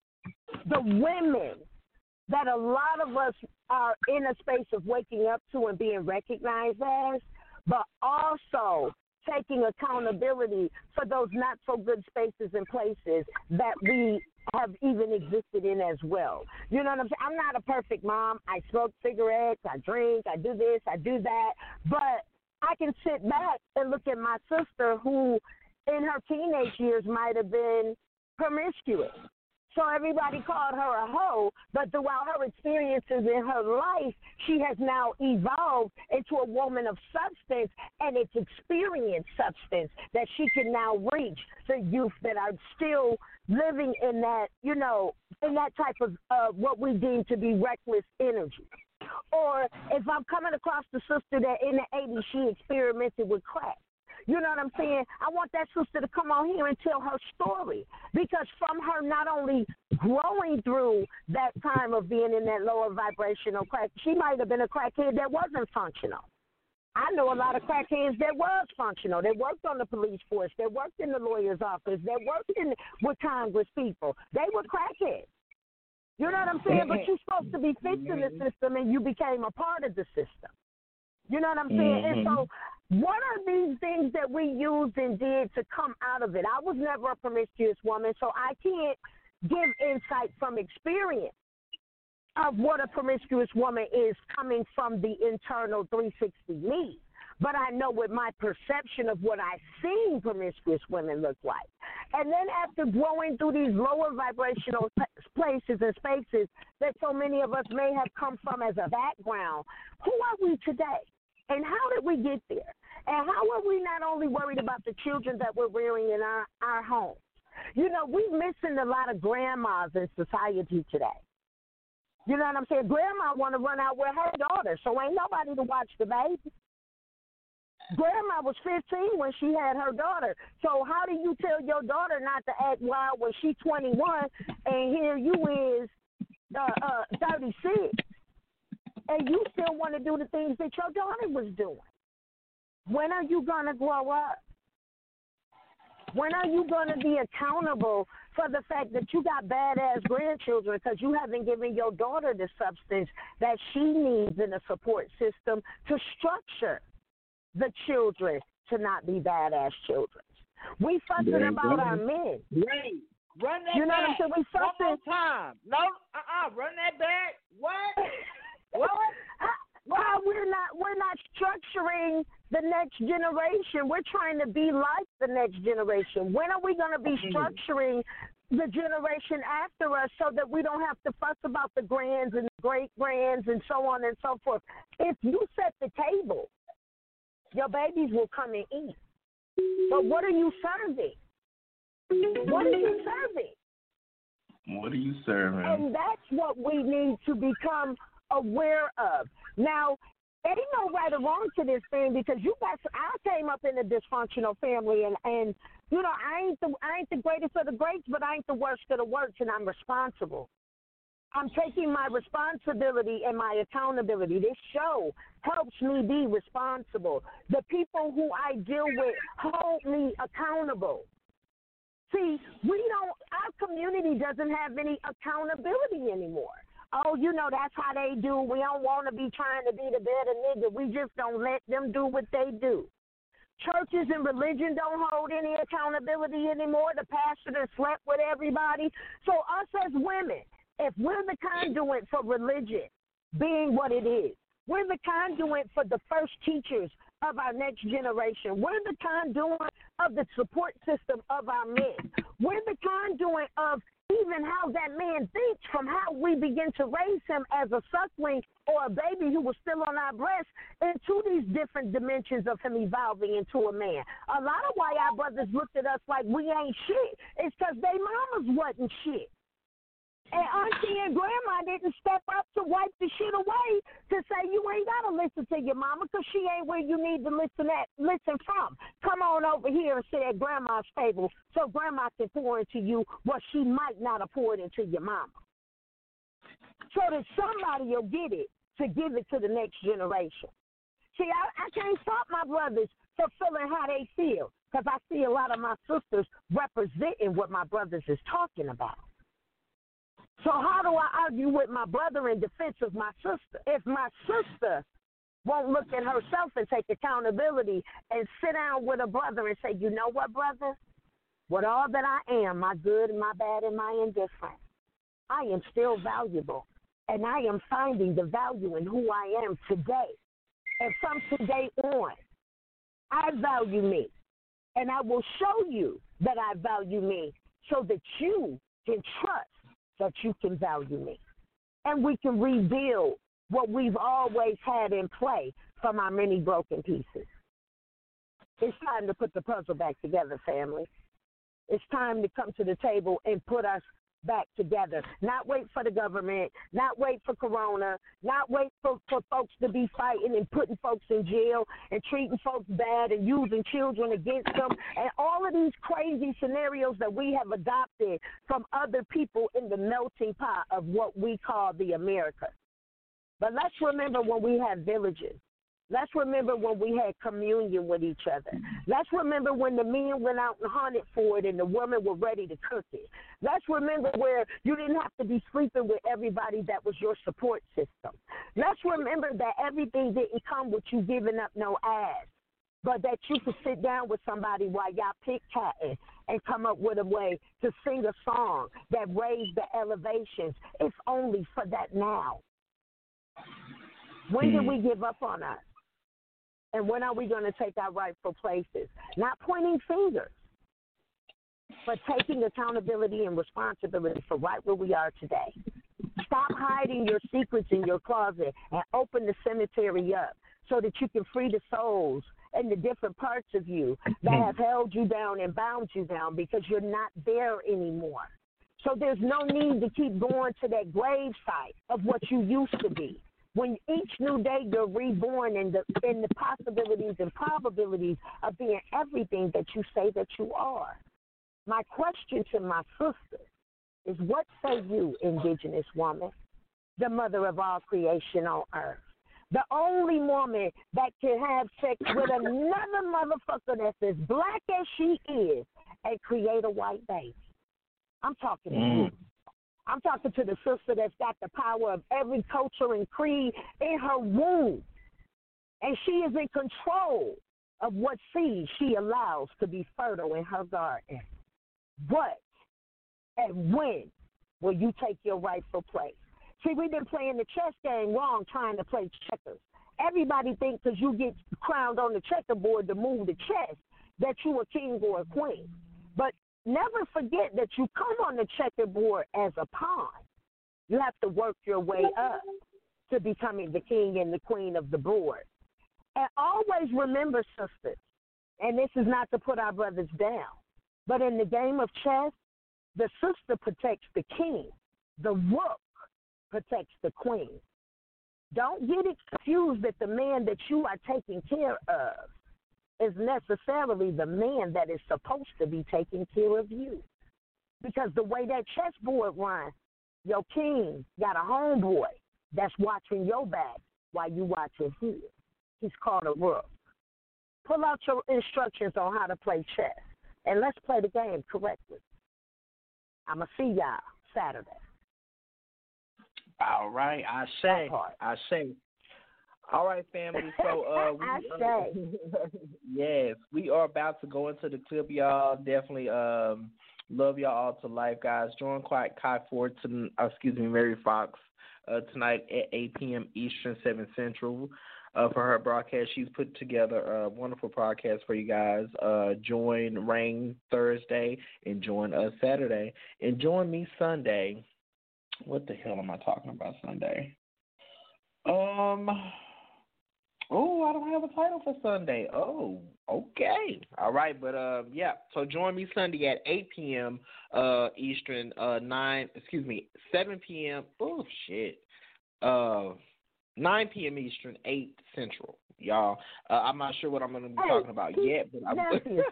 the women that a lot of us are in a space of waking up to and being recognized as, but also taking accountability for those not so good spaces and places that we have even existed in as well. You know what I'm saying? I'm not a perfect mom. I smoke cigarettes, I drink, I do this, I do that, but I can sit back and look at my sister who in her teenage years might have been promiscuous. So everybody called her a hoe, but throughout her experiences in her life, she has now evolved into a woman of substance, and it's experienced substance that she can now reach the youth that are still living in that, in that type of what we deem to be reckless energy. Or if I'm coming across the sister that in the 80s, she experimented with crack. You know what I'm saying? I want that sister to come on here and tell her story, because from her not only growing through that time of being in that lower vibrational crack, she might have been a crackhead that wasn't functional. I know a lot of crackheads that was functional. They worked on the police force. They worked in the lawyer's office. They worked with Congress people. They were crackheads. You know what I'm saying? But you're supposed to be fixing the system, and you became a part of the system. You know what I'm saying? And so what are these things that we used and did to come out of it? I was never a promiscuous woman, so I can't give insight from experience of what a promiscuous woman is coming from the internal 360 me. But I know with my perception of what I've seen promiscuous women look like. And then after growing through these lower vibrational places and spaces that so many of us may have come from as a background, who are we today? And how did we get there? And how are we not only worried about the children that we're rearing in our homes? We're missing a lot of grandmas in society today. You know what I'm saying? Grandma want to run out with her daughter, so ain't nobody to watch the baby. Grandma was 15 when she had her daughter. So how do you tell your daughter not to act wild when she's 21 and here you is 36? And you still want to do the things that your daughter was doing. When are you going to grow up? When are you going to be accountable for the fact that you got badass grandchildren because you haven't given your daughter the substance that she needs in a support system to structure the children to not be badass children? We fussing about our men. Ray, run that you know back. What I'm saying? We fussing. One more time. No, run that back. What? What? Well, we're not structuring the next generation. We're trying to be like the next generation. When are we going to be structuring the generation after us so that we don't have to fuss about the grands and great grands and so on and so forth? If you set the table, your babies will come and eat. But what are you serving? What are you serving? What are you serving? And that's what we need to become aware of. Now, There ain't no right or wrong to this thing because I came up in a dysfunctional family and you know, I ain't the greatest of the greats, but I ain't the worst of the worst, and I'm responsible. I'm taking my responsibility and my accountability. This show helps me be responsible. The people who I deal with hold me accountable. See, our community doesn't have any accountability anymore. Oh, you know, that's how they do. We don't want to be trying to be the better nigga. We just don't let them do what they do. Churches and religion don't hold any accountability anymore. The pastor that slept with everybody. So us as women, if we're the conduit for religion being what it is, we're the conduit for the first teachers of our next generation. We're the conduit of the support system of our men. We're the conduit of even how that man thinks from how we begin to raise him as a suckling or a baby who was still on our breast into these different dimensions of him evolving into a man. A lot of why our brothers looked at us like we ain't shit is because they mamas wasn't shit. And auntie and grandma didn't step up to wipe the shit away to say you ain't got to listen to your mama because she ain't where you need to listen from. Come on over here and sit at grandma's table so grandma can pour into you what she might not have poured into your mama. So that somebody will get it to give it to the next generation. See, I can't stop my brothers from feeling how they feel because I see a lot of my sisters representing what my brothers is talking about. So how do I argue with my brother in defense of my sister? If my sister won't look at herself and take accountability and sit down with a brother and say, you know what, brother? With all that I am, my good and my bad and my indifferent, I am still valuable. And I am finding the value in who I am today. And from today on, I value me. And I will show you that I value me so that you can trust that you can value me. And we can rebuild what we've always had in play from our many broken pieces. It's time to put the puzzle back together, family. It's time to come to the table and put us back together. Not wait for the government, not wait for Corona, not wait for folks to be fighting and putting folks in jail and treating folks bad and using children against them and all of these crazy scenarios that we have adopted from other people in the melting pot of what we call the America. But let's remember when we had villages. Let's remember when we had communion with each other. Let's remember when the men went out and hunted for it and the women were ready to cook it. Let's remember where you didn't have to be sleeping with everybody that was your support system. Let's remember that everything didn't come with you giving up no ass, but that you could sit down with somebody while y'all pick-catting and come up with a way to sing a song that raised the elevations, if only for that now. When did we give up on us? And when are we going to take our rightful places? Not pointing fingers, but taking accountability and responsibility for right where we are today. Stop hiding your secrets in your closet and open the cemetery up so that you can free the souls and the different parts of you that have held you down and bound you down because you're not there anymore. So there's no need to keep going to that grave site of what you used to be. When each new day you're reborn in the possibilities and probabilities of being everything that you say that you are. My question to my sister is, what say you, indigenous woman, the mother of all creation on earth? The only woman that can have sex with another motherfucker that's as black as she is and create a white baby. I'm talking to you. I'm talking to the sister that's got the power of every culture and creed in her womb. And she is in control of what seed she allows to be fertile in her garden. What and when will you take your rightful place? See, we've been playing the chess game wrong trying to play checkers. Everybody thinks because you get crowned on the checkerboard to move the chess that you a king or a queen. But never forget that you come on the checkerboard as a pawn. You have to work your way up to becoming the king and the queen of the board. And always remember, sisters, and this is not to put our brothers down, but in the game of chess, the sister protects the king. The rook protects the queen. Don't get it confused that the man that you are taking care of is necessarily the man that is supposed to be taking care of you. Because the way that chessboard runs, your king got a homeboy that's watching your back while you watching his. He's called a rook. Pull out your instructions on how to play chess, and let's play the game correctly. I'm going to see y'all Saturday. All right, I say. All right, family. So, yes, we are about to go into the clip, y'all. Definitely love y'all all to life, guys. Join Kai Ford, Mary Fox tonight at 8 p.m. Eastern, 7 Central. For her broadcast, she's put together a wonderful broadcast for you guys. Join Rain Thursday and join us Saturday. And join me Sunday. What the hell am I talking about Sunday? I don't have a title for Sunday. Oh, okay. All right, but yeah. So join me Sunday at 8 p.m. Eastern, 7 p.m. Oh shit. 9 p.m. Eastern, 8 Central. Y'all, I'm not sure what I'm going to be talking about yet, but I'm.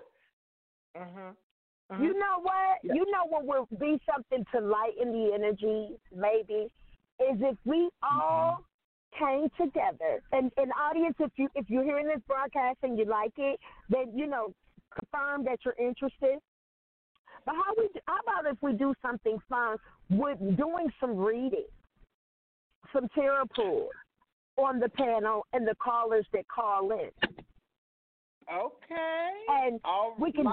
You know what? Yeah. You know what will be something to lighten the energy, maybe, is if we all came together. And audience, if you're hearing this broadcast and you like it, then, confirm that you're interested. But how about if we do something fun with doing some reading, some tarot pulls on the panel and the callers that call in. Okay. And we could,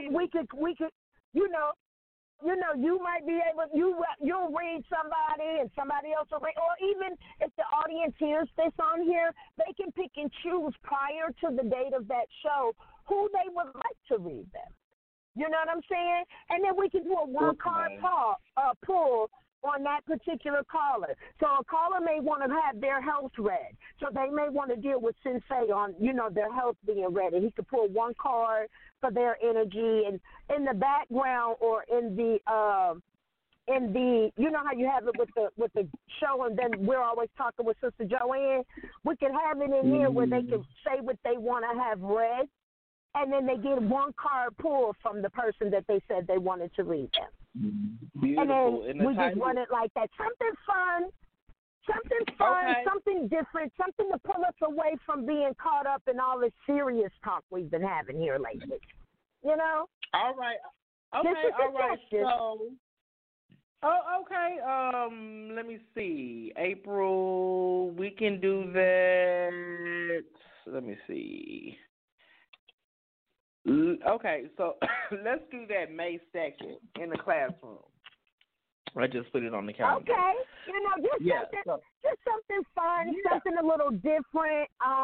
you might be able, you'll read somebody and somebody else will read, or even if the audience hears this on here, they can pick and choose prior to the date of that show who they would like to read them. You know what I'm saying? And then we can do a one-card pull on that particular caller. So a caller may want to have their health read. So they may want to deal with Sensei on, their health being read. And he could pull one card for their energy. And in the background or in the how you have it with the show, and then we're always talking with Sister Joanne, we can have it in here where they can say what they want to have read. And then they get one card pulled from the person that they said they wanted to read them. Beautiful. And then we just run it like that. Something fun, something different, something to pull us away from being caught up in all this serious talk we've been having here lately. All right. Okay, all right. So, okay. Let me see. April, we can do that. Let me see. Okay, so let's do that May 2nd in the classroom. I just put it on the calendar. Okay, just something fun, something a little different,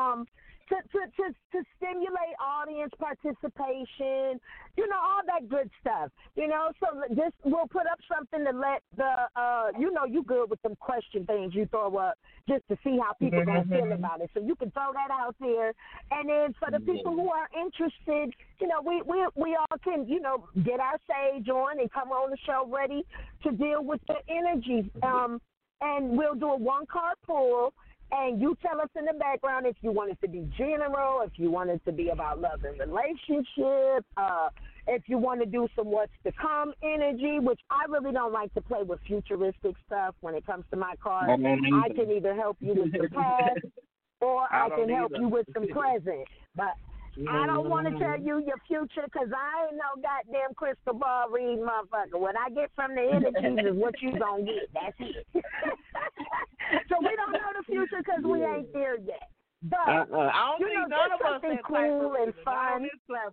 to stimulate audience participation, all that good stuff. So we'll put up something to let the, you good with them question things you throw up just to see how people going to feel about it. So you can throw that out there. And then for the people who are interested, we all can, get our sage on and come on the show ready to deal with the energy. And we'll do a one-card pull. And you tell us in the background if you want it to be general, if you want it to be about love and relationship, if you want to do some what's to come energy, which I really don't like to play with futuristic stuff when it comes to my cards. I can either help you with the past or I can help you with some present. But I don't want to tell you your future because I ain't no goddamn crystal ball reading motherfucker. What I get from the energies is what you going to get. That's it. So we don't know the future because we ain't there yet. But, I don't think none of us something cool and fun.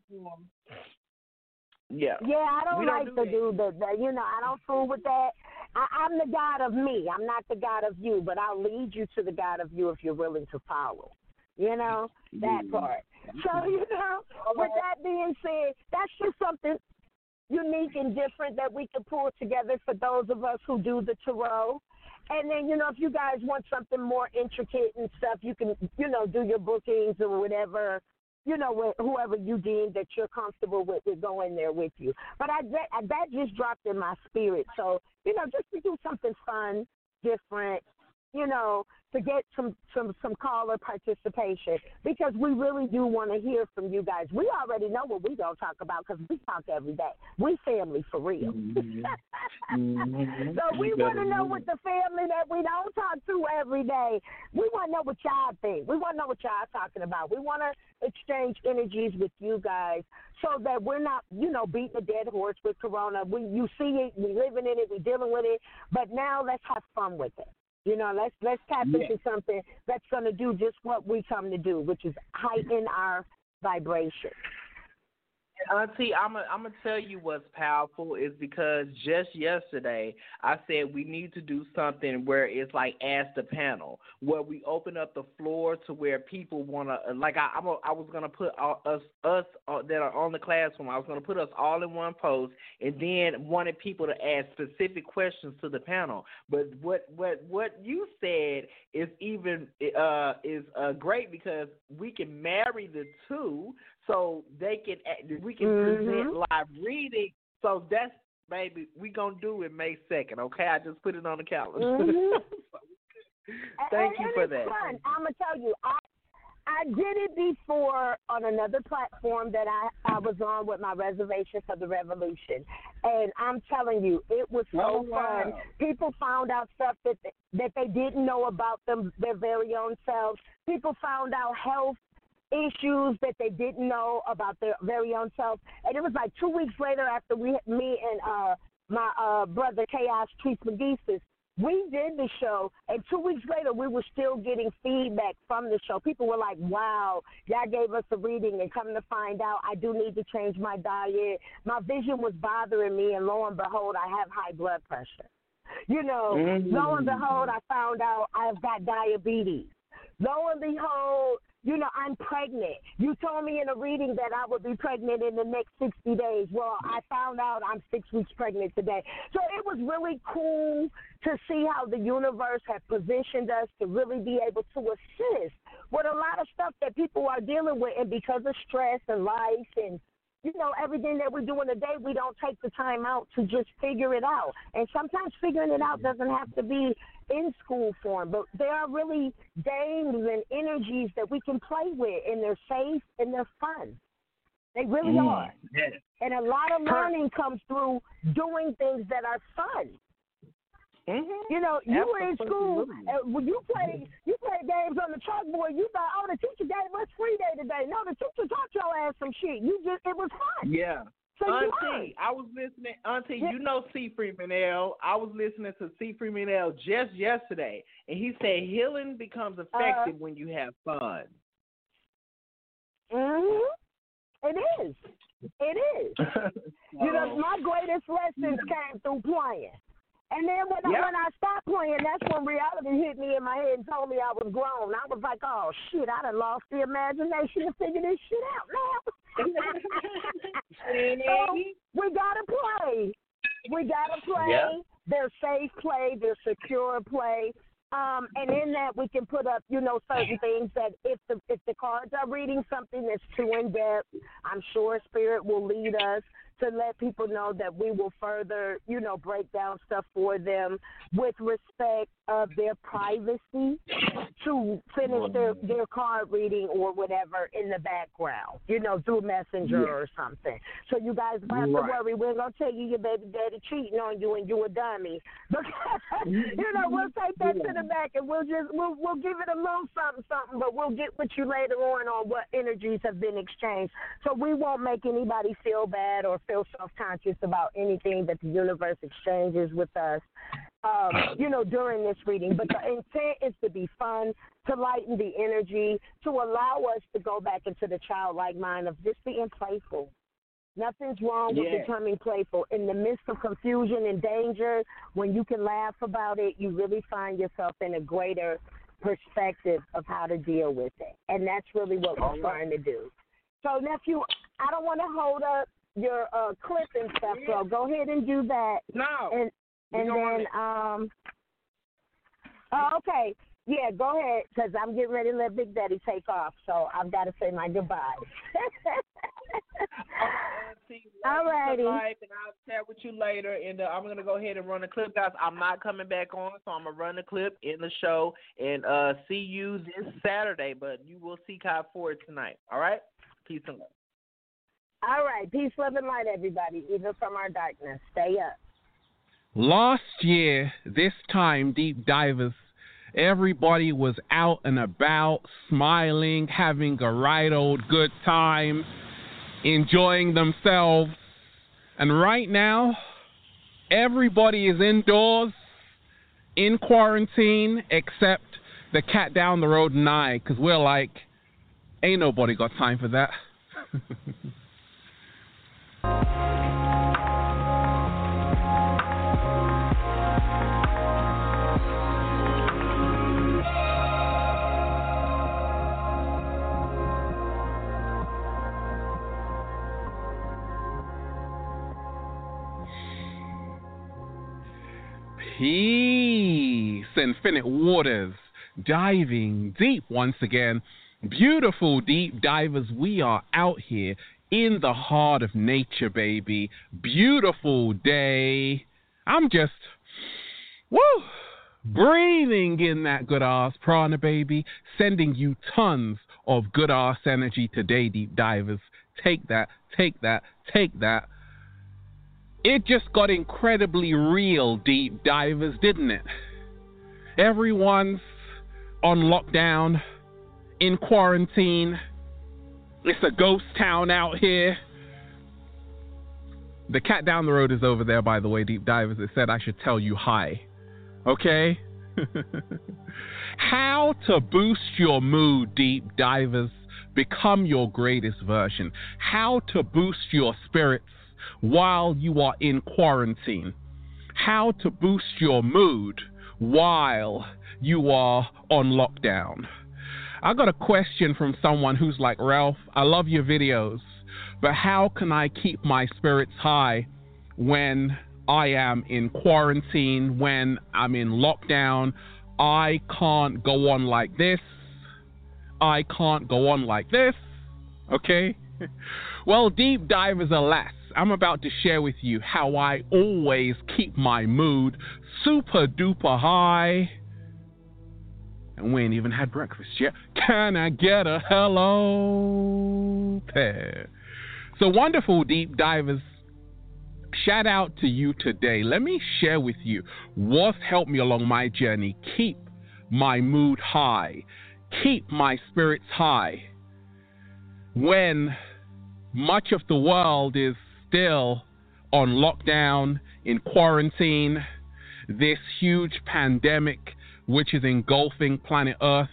Yeah. Yeah, I don't like to do the I don't fool with that. I'm the God of me. I'm not the God of you, but I'll lead you to the God of you if you're willing to follow. That part. So, with that being said, that's just something unique and different that we can pull together for those of us who do the tarot. And then, if you guys want something more intricate and stuff, you can, do your bookings or whatever, whoever you deem that you're comfortable with will go in there with you. But that just dropped in my spirit. So, just to do something fun, different, to get some caller participation, because we really do want to hear from you guys. We already know what we don't talk about because we talk every day. We family for real. So we want to know what the family that we don't talk to every day. We want to know what y'all think. We want to know what y'all talking about. We want to exchange energies with you guys so that we're not, beating a dead horse with Corona. You see it, we living in it, we dealing with it, but now let's have fun with it. Let's tap into something that's going to do just what we come to do, which is heighten our vibration. Auntie, I'm gonna tell you what's powerful is because just yesterday I said we need to do something where it's like Ask the Panel, where we open up the floor to where people wanna I was gonna put us that are on the classroom. I was gonna put us all in one post, and then wanted people to ask specific questions to the panel. But what you said is even great because we can marry the two. So we can present live reading. So that's, baby, we going to do it May 2nd, okay? I just put it on the calendar. Thank you for that. Fun. I'm going to tell you, I did it before on another platform that I was on with my Reservation for the Revolution. And I'm telling you, it was so fun. People found out stuff that they didn't know about their very own selves. People found out health issues that they didn't know about their very own self. And it was like 2 weeks later after me and my brother Chaos Chief McGeesus, we did the show, and 2 weeks later we were still getting feedback from the show. People were like, wow, y'all gave us a reading, and come to find out I do need to change my diet. My vision was bothering me, and lo and behold, I have high blood pressure. Lo and behold, I found out I've got diabetes. Lo and behold, I'm pregnant. You told me in a reading that I would be pregnant in the next 60 days. Well, I found out I'm 6 weeks pregnant today. So it was really cool to see how the universe had positioned us to really be able to assist with a lot of stuff that people are dealing with. And because of stress and life and everything that we're doing today, we don't take the time out to just figure it out. And sometimes figuring it out doesn't have to be in school form, but there are really games and energies that we can play with, and they're safe and they're fun. They really are. Yeah. And a lot of learning comes through doing things that are fun. You were in school, when you play games on the chalkboard, you thought, oh, the teacher gave us free day today. No, the teacher taught your ass some shit. It was fun. Yeah. So Auntie, I was listening. Auntie, C. Freeman L. I was listening to C. Freeman L. just yesterday, and he said healing becomes effective when you have fun. It is. My greatest lessons came through playing. And then when I stopped playing, that's when reality hit me in my head and told me I was grown. I was like, oh, shit, I done lost the imagination to figure this shit out now. So we got to play. Yeah. They're safe play. They're secure play. And in that, we can put up, certain things that if the cards are reading something that's too in-depth, I'm sure Spirit will lead us to let people know that we will further, break down stuff for them with respect of their privacy to finish their card reading or whatever in the background, through Messenger or something. So you guys don't have to worry. We're going to tell you your baby daddy cheating on you and you a dummy. But, we'll take that to the back and we'll give it a little something, but we'll get with you later on what energies have been exchanged. So we won't make anybody feel bad or feel self-conscious about anything that the universe exchanges with us, during this reading. But the intent is to be fun, to lighten the energy, to allow us to go back into the childlike mind of just being playful. Nothing's wrong with becoming playful. In the midst of confusion and danger, when you can laugh about it, you really find yourself in a greater perspective of how to deal with it. And that's really what we're trying to do. So, nephew, I don't want to hold up your clip and stuff, so go ahead and do that. No. And then, okay. Yeah, go ahead, because I'm getting ready to let Big Daddy take off, so I've got to say my goodbye. All righty. And I'll chat with you later. And I'm going to go ahead and run the clip, guys. I'm not coming back on, so I'm going to run the clip in the show and see you this Saturday. But you will see Kai Ford tonight. All right? Peace and love. All right. Peace, love, and light, everybody, even from our darkness. Stay up. Last year, this time, Deep Divers, everybody was out and about, smiling, having a right old good time, enjoying themselves. And right now, everybody is indoors, in quarantine, except the cat down the road and I, because we're like, ain't nobody got time for that. Peace, infinite waters, diving deep once again. Beautiful deep divers, we are out here in the heart of nature, baby. Beautiful day. I'm just, breathing in that good ass prana, baby. Sending you tons of good ass energy today, deep divers. Take that, take that, take that. It just got incredibly real, deep divers, didn't it? Everyone's on lockdown, in quarantine. It's a ghost town out here. The cat down the road is over there, by the way, deep divers. It said I should tell you hi. Okay? How to boost your mood, deep divers. Become your greatest version. How to boost your spirits while you are in quarantine. How to boost your mood while you are on lockdown. I got a question from someone who's like, Ralph, I love your videos, but how can I keep my spirits high when I am in quarantine, when I'm in lockdown? I can't go on like this. I can't go on like this. Okay? Well, deep divers, alas, I'm about to share with you how I always keep my mood super duper high. And we ain't even had breakfast yet. Can I get a hello pair? So wonderful deep divers, shout out to you today. Let me share with you what's helped me along my journey. Keep my mood high. Keep my spirits high. When much of the world is still on lockdown, in quarantine, this huge pandemic which is engulfing planet Earth.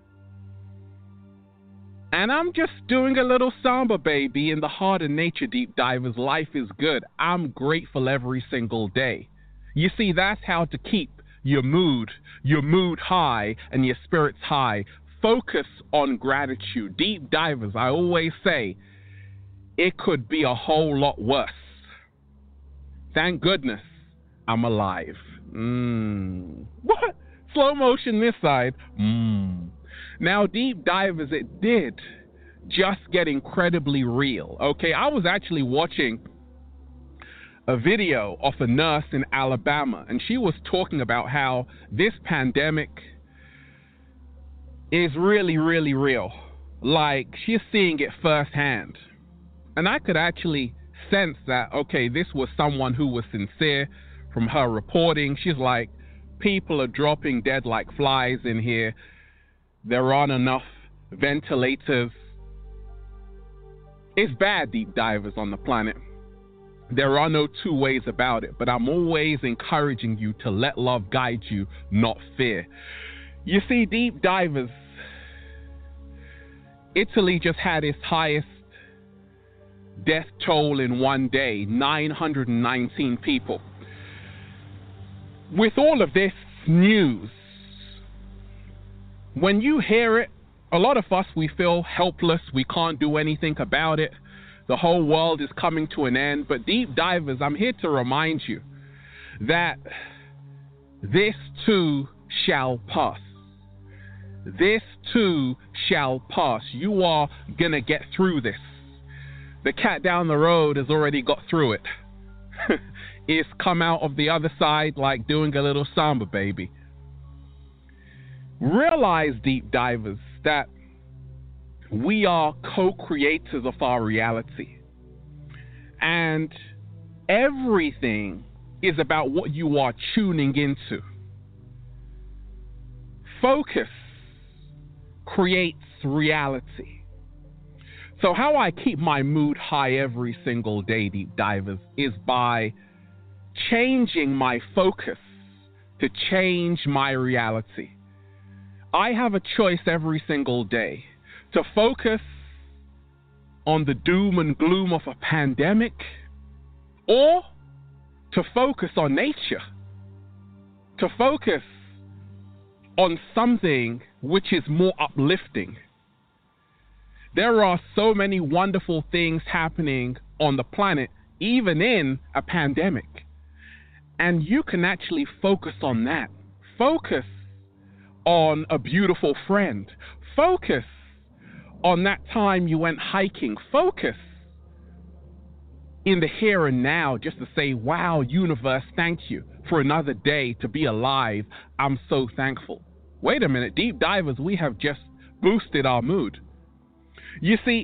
And I'm just doing a little samba, baby, in the heart of nature, deep divers. Life is good. I'm grateful every single day. You see, that's how to keep your mood high and your spirits high. Focus on gratitude. Deep divers, I always say, it could be a whole lot worse. Thank goodness I'm alive. What? Slow motion this side. Now, deep divers, it did just get incredibly real. Okay, I was actually watching a video of a nurse in Alabama, and she was talking about how this pandemic is really, really real. Like, she's seeing it firsthand. And I could actually sense that, okay, this was someone who was sincere from her reporting. She's like, people are dropping dead like flies in here. There aren't enough ventilators. It's bad, deep divers, on the planet. There are no two ways about it, but I'm always encouraging you to let love guide you, not fear. You see, deep divers, Italy just had its highest death toll in one day, 919 people. With all of this news, when you hear it, a lot of us, we feel helpless. We can't do anything about it. The whole world is coming to an end. But deep divers, I'm here to remind you that this too shall pass. This too shall pass. You are going to get through this. The cat down the road has already got through it. It's come out of the other side like doing a little samba, baby. Realize, deep divers, that we are co-creators of our reality. And everything is about what you are tuning into. Focus creates reality. So how I keep my mood high every single day, deep divers, is by changing my focus to change my reality. I have a choice every single day to focus on the doom and gloom of a pandemic, or to focus on nature, to focus on something which is more uplifting. There are so many wonderful things happening on the planet, even in a pandemic. And you can actually focus on that. Focus on a beautiful friend. Focus on that time you went hiking. Focus in the here and now, just to say, wow, universe, thank you for another day to be alive. I'm so thankful. Wait a minute, deep divers, we have just boosted our mood. You see,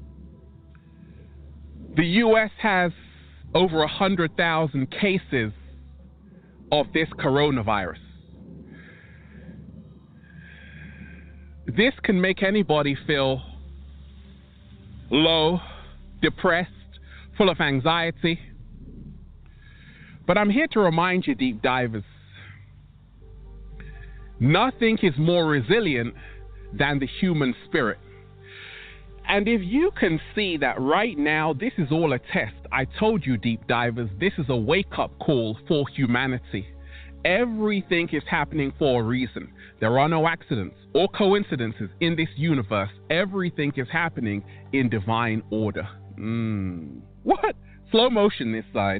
the U.S. has over 100,000 cases of this coronavirus. This can make anybody feel low, depressed, full of anxiety. But I'm here to remind you, deep divers, nothing is more resilient than the human spirit. And if you can see that right now, this is all a test. I told you, deep divers, this is a wake-up call for humanity. Everything is happening for a reason. There are no accidents or coincidences in this universe. Everything is happening in divine order. What? Slow motion this side.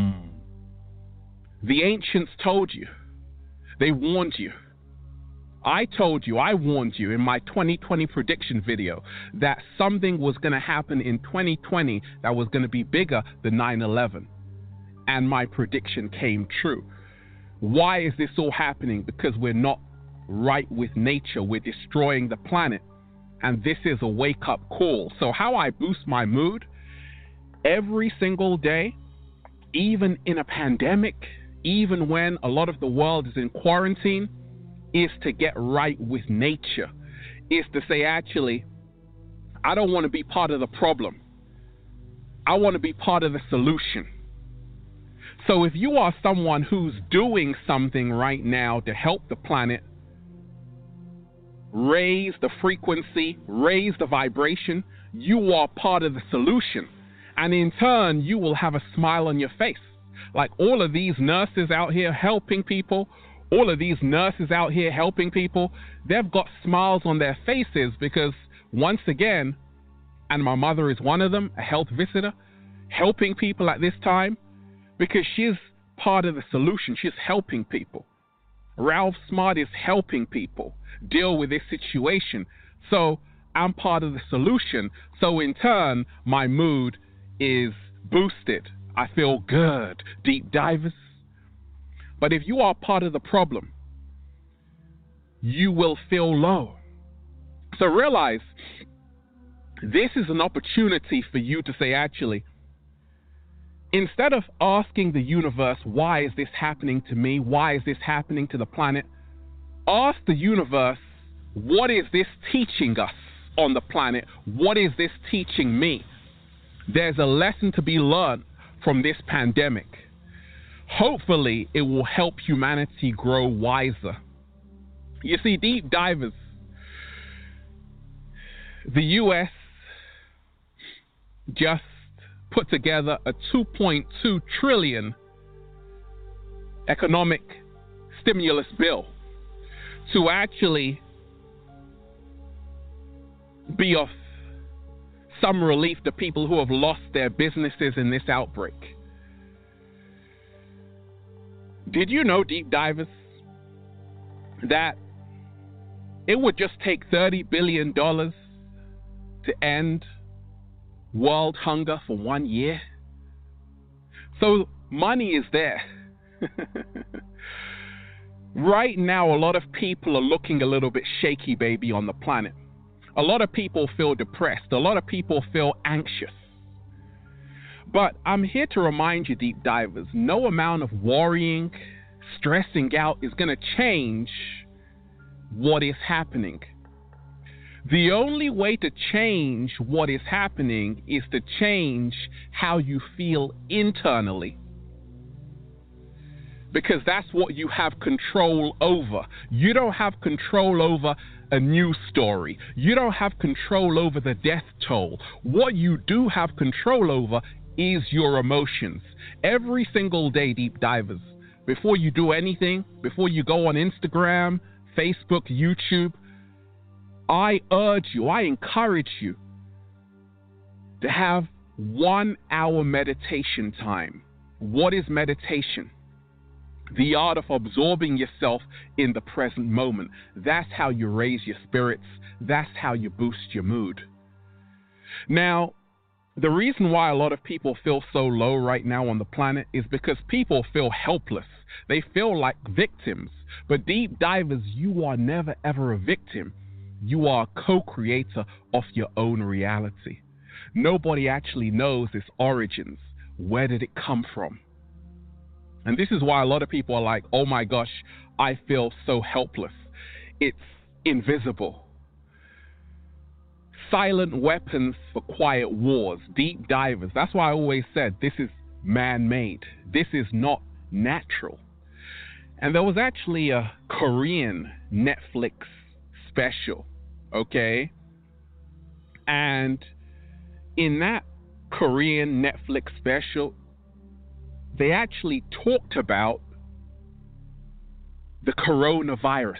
The ancients told you. They warned you. I told you, I warned you in my 2020 prediction video that something was going to happen in 2020 that was going to be bigger than 9/11. And my prediction came true. Why is this all happening? Because we're not right with nature. We're destroying the planet. And this is a wake-up call. So how I boost my mood every single day, even in a pandemic, even when a lot of the world is in quarantine, is to get right with nature. Is to say, actually, I don't want to be part of the problem. I want to be part of the solution. So if you are someone who's doing something right now to help the planet raise the frequency, raise the vibration, you are part of the solution. And in turn, you will have a smile on your face. Like all of these nurses out here helping people, all of these nurses out here helping people, they've got smiles on their faces because, once again, and my mother is one of them, a health visitor, helping people at this time, because she's part of the solution. She's helping people. Ralph Smart is helping people deal with this situation. So I'm part of the solution. So in turn, my mood is boosted. I feel good, deep divers. But if you are part of the problem, you will feel low. So realize this is an opportunity for you to say, actually, instead of asking the universe, why is this happening to me? Why is this happening to the planet? Ask the universe, what is this teaching us on the planet? What is this teaching me? There's a lesson to be learned from this pandemic. Hopefully, it will help humanity grow wiser. You see, deep divers, the U.S. just put together a $2.2 trillion economic stimulus bill to actually be of some relief to people who have lost their businesses in this outbreak. Did you know, deep divers, that it would just take $30 billion to end world hunger for 1 year. So money is there. Right now, a lot of people are looking a little bit shaky, baby, on the planet. A lot of people feel depressed. A lot of people feel anxious. But I'm here to remind you, deep divers, no amount of worrying, stressing out is going to change what is happening. The only way to change what is happening is to change how you feel internally. Because that's what you have control over. You don't have control over a news story. You don't have control over the death toll. What you do have control over is your emotions. Every single day, deep divers, before you do anything, before you go on Instagram, Facebook, YouTube, I urge you, I encourage you to have 1 hour meditation time. What is meditation? The art of absorbing yourself in the present moment. That's how you raise your spirits. That's how you boost your mood. Now, the reason why a lot of people feel so low right now on the planet is because people feel helpless. They feel like victims. But deep divers, you are never ever a victim. You are a co-creator of your own reality. Nobody actually knows its origins. Where did it come from? And this is why a lot of people are like, oh my gosh, I feel so helpless. It's invisible. Silent weapons for quiet wars, deep divers. That's why I always said this is man-made. This is not natural. And there was actually a Korean Netflix special, okay? And in that Korean Netflix special, they actually talked about the coronavirus.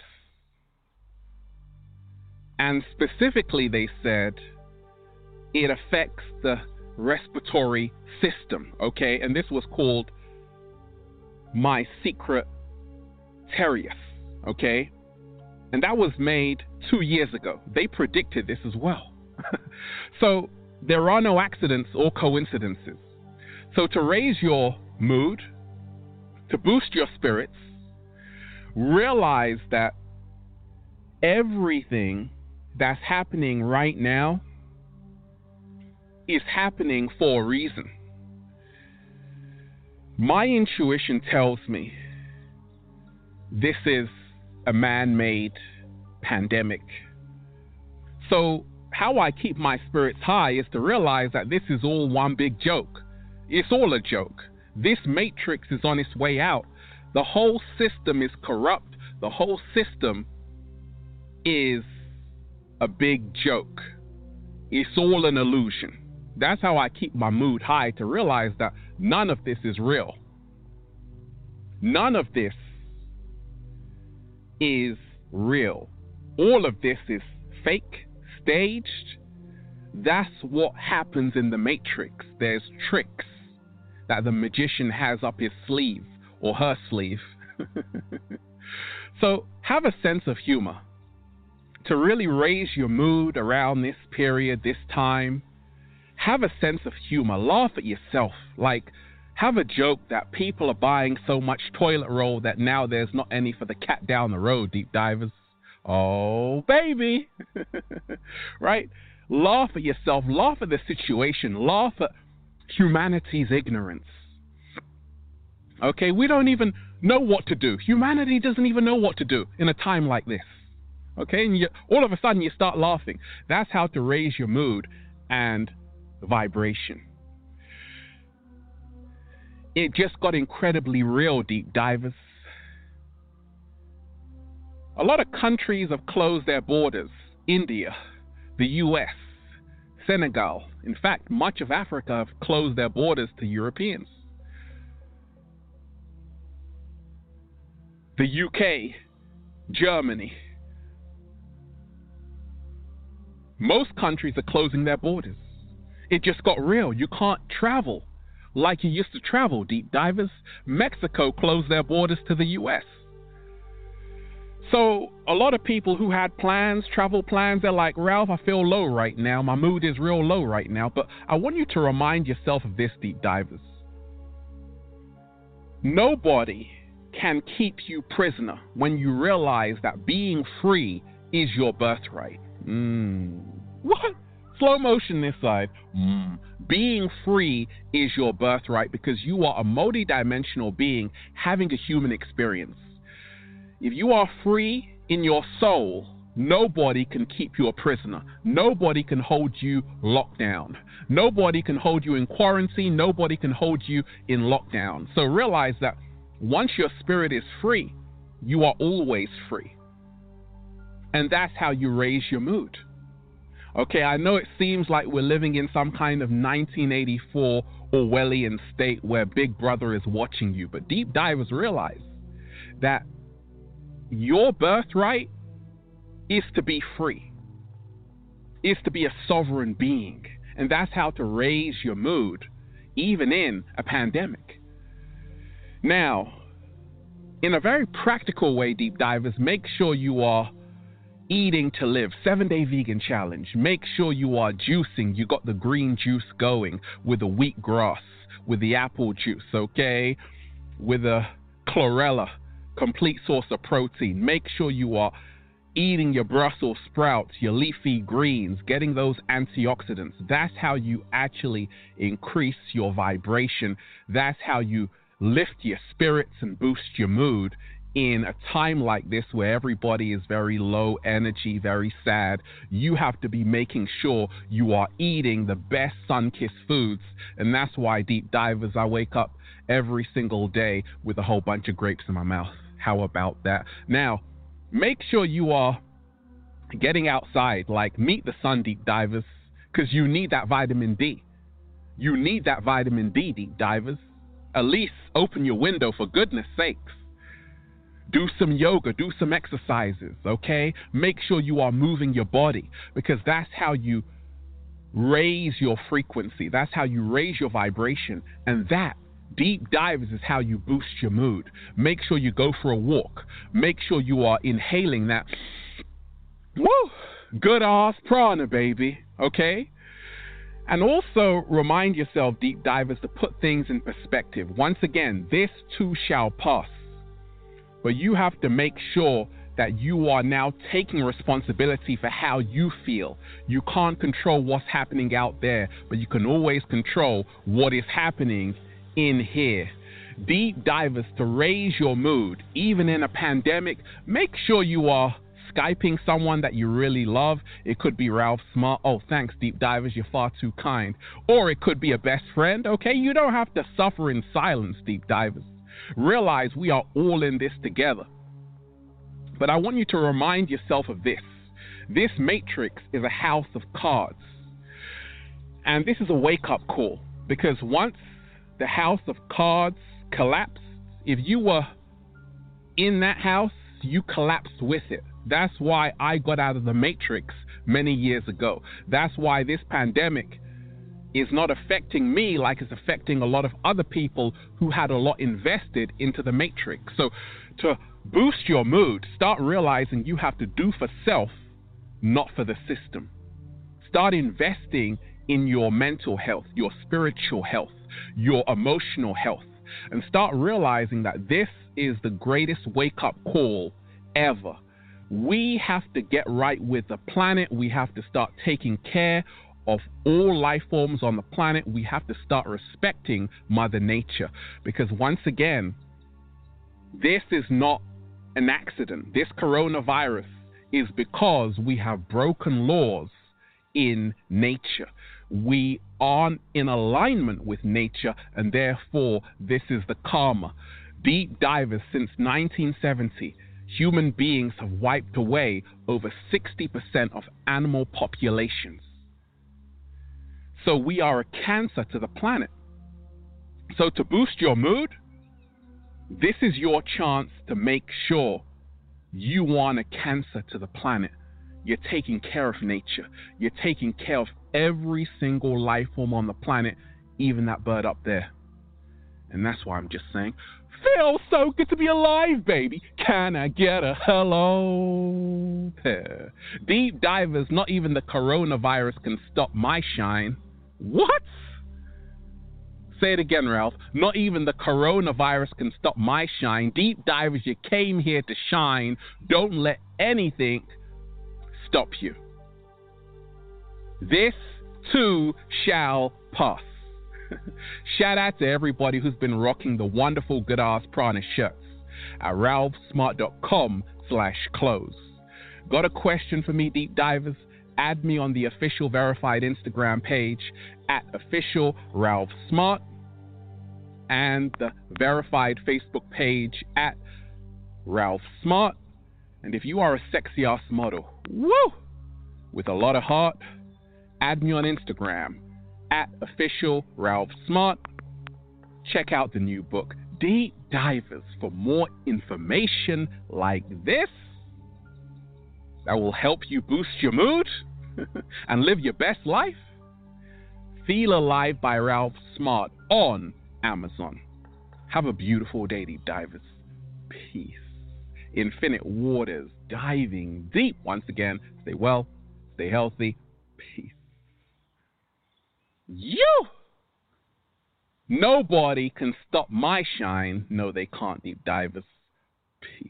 And specifically, they said it affects the respiratory system, okay? And this was called My Secret Terrorist, okay? And that was made 2 years ago. They predicted this as well. So there are no accidents or coincidences. So to raise your mood, to boost your spirits, realize that everything that's happening right now is happening for a reason. My intuition tells me this is a man-made pandemic. So how I keep my spirits high is to realize that this is all one big joke. It's all a joke. This matrix is on its way out. The whole system is corrupt. The whole system is a big joke. It's all an illusion. That's how I keep my mood high, to realize that none of this is real. None of this is real. All of this is fake, staged. That's what happens in the matrix. There's tricks that the magician has up his sleeve, or her sleeve. So have a sense of humor to really raise your mood around this period, this time. Have a sense of humor. Laugh at yourself. Like, have a joke that people are buying so much toilet roll that now there's not any for the cat down the road, deep divers. Oh, baby. Right? Laugh at yourself. Laugh at the situation. Laugh at humanity's ignorance. Okay, we don't even know what to do. Humanity doesn't even know what to do in a time like this. Okay, and all of a sudden you start laughing. That's how to raise your mood and vibration. It just got incredibly real, deep divers. A lot of countries have closed their borders. India, the US, Senegal. In fact, much of Africa have closed their borders to Europeans. The UK, Germany. Most countries are closing their borders. It just got real. You can't travel like you used to travel, deep divers. Mexico closed their borders to the US. So a lot of people who had plans, travel plans, they're like, Ralph, I feel low right now. My mood is real low right now. But I want you to remind yourself of this, deep divers. Nobody can keep you prisoner when you realize that being free is your birthright. What? Slow motion this side. Being free is your birthright because you are a multidimensional being having a human experience. If you are free in your soul, nobody can keep you a prisoner. Nobody can hold you locked down. Nobody can hold you in quarantine. Nobody can hold you in lockdown. So realize that once your spirit is free, you are always free. And that's how you raise your mood. Okay, I know it seems like we're living in some kind of 1984 Orwellian state where Big Brother is watching you, but deep divers realize that your birthright is to be free, is to be a sovereign being, and that's how to raise your mood, even in a pandemic. Now, in a very practical way, deep divers, make sure you are eating to live. 7-day vegan challenge. Make sure you are juicing. You got the green juice going with the wheatgrass, with the apple juice, okay? With the chlorella, complete source of protein. Make sure you are eating your Brussels sprouts, your leafy greens, getting those antioxidants. That's how you actually increase your vibration. That's how you lift your spirits and boost your mood in a time like this where everybody is very low energy, very sad. You have to be making sure you are eating the best sun-kissed foods. And that's why, deep divers, I wake up every single day with a whole bunch of grapes in my mouth. How about that? Now, make sure you are getting outside, like meet the sun, deep divers, because you need that vitamin D. You need that vitamin D, deep divers. At least open your window, for goodness sakes. Do some yoga, do some exercises, okay? Make sure you are moving your body, because that's how you raise your frequency. That's how you raise your vibration. And that, deep divers, is how you boost your mood. Make sure you go for a walk. Make sure you are inhaling that good ass prana, baby, okay? And also remind yourself, deep divers, to put things in perspective. Once again, this too shall pass. But you have to make sure that you are now taking responsibility for how you feel. You can't control what's happening out there, but you can always control what is happening in here. Deep divers, to raise your mood, even in a pandemic, make sure you are Skyping someone that you really love. It could be Ralph Smart. Oh, thanks, deep divers, you're far too kind. Or it could be a best friend, okay? You don't have to suffer in silence, deep divers. Realize we are all in this together. But I want you to remind yourself of this. This matrix is a house of cards. And this is a wake-up call. Because once the house of cards collapsed, if you were in that house, you collapsed with it. That's why I got out of the matrix many years ago. That's why this pandemic is not affecting me like it's affecting a lot of other people who had a lot invested into the matrix. So to boost your mood, start realizing you have to do for self, not for the system. Start investing in your mental health, your spiritual health, your emotional health, and start realizing that this is the greatest wake-up call ever. We have to get right with the planet. We have to start taking care of all life forms on the planet. We have to start respecting Mother Nature, because once again, this is not an accident. This coronavirus is because we have broken laws in nature. We aren't in alignment with nature, and therefore this is the karma. Deep divers, since 1970, human beings have wiped away over 60% of animal populations. So we are a cancer to the planet. So to boost your mood, this is your chance to make sure you aren't a cancer to the planet. You're taking care of nature. You're taking care of every single life form on the planet, even that bird up there. And that's why I'm just saying, Feels so good to be alive, baby. Can I get a hello? Deep divers, not even the coronavirus can stop my shine. What? Say it again, Ralph. Not even the coronavirus can stop my shine. Deep divers, you came here to shine. Don't let anything stop you. This too shall pass. Shout out to everybody who's been rocking the wonderful Good Ass Prana shirts at ralphsmart.com/clothes. Got a question for me, Deep Divers? Add me on the official verified Instagram page at official Ralph Smart and the verified Facebook page at Ralph Smart. And if you are a sexy ass model, woo, with a lot of heart, add me on Instagram at official Ralph Smart. Check out the new book, Deep Divers, for more information like this that will help you boost your mood and live your best life. Feel Alive by Ralph Smart on Amazon. Have a beautiful day, Deep Divers. Peace. Infinite waters, diving deep. Once again, stay well, stay healthy. Peace. You! Nobody can stop my shine. No, they can't, Deep Divers. Peace.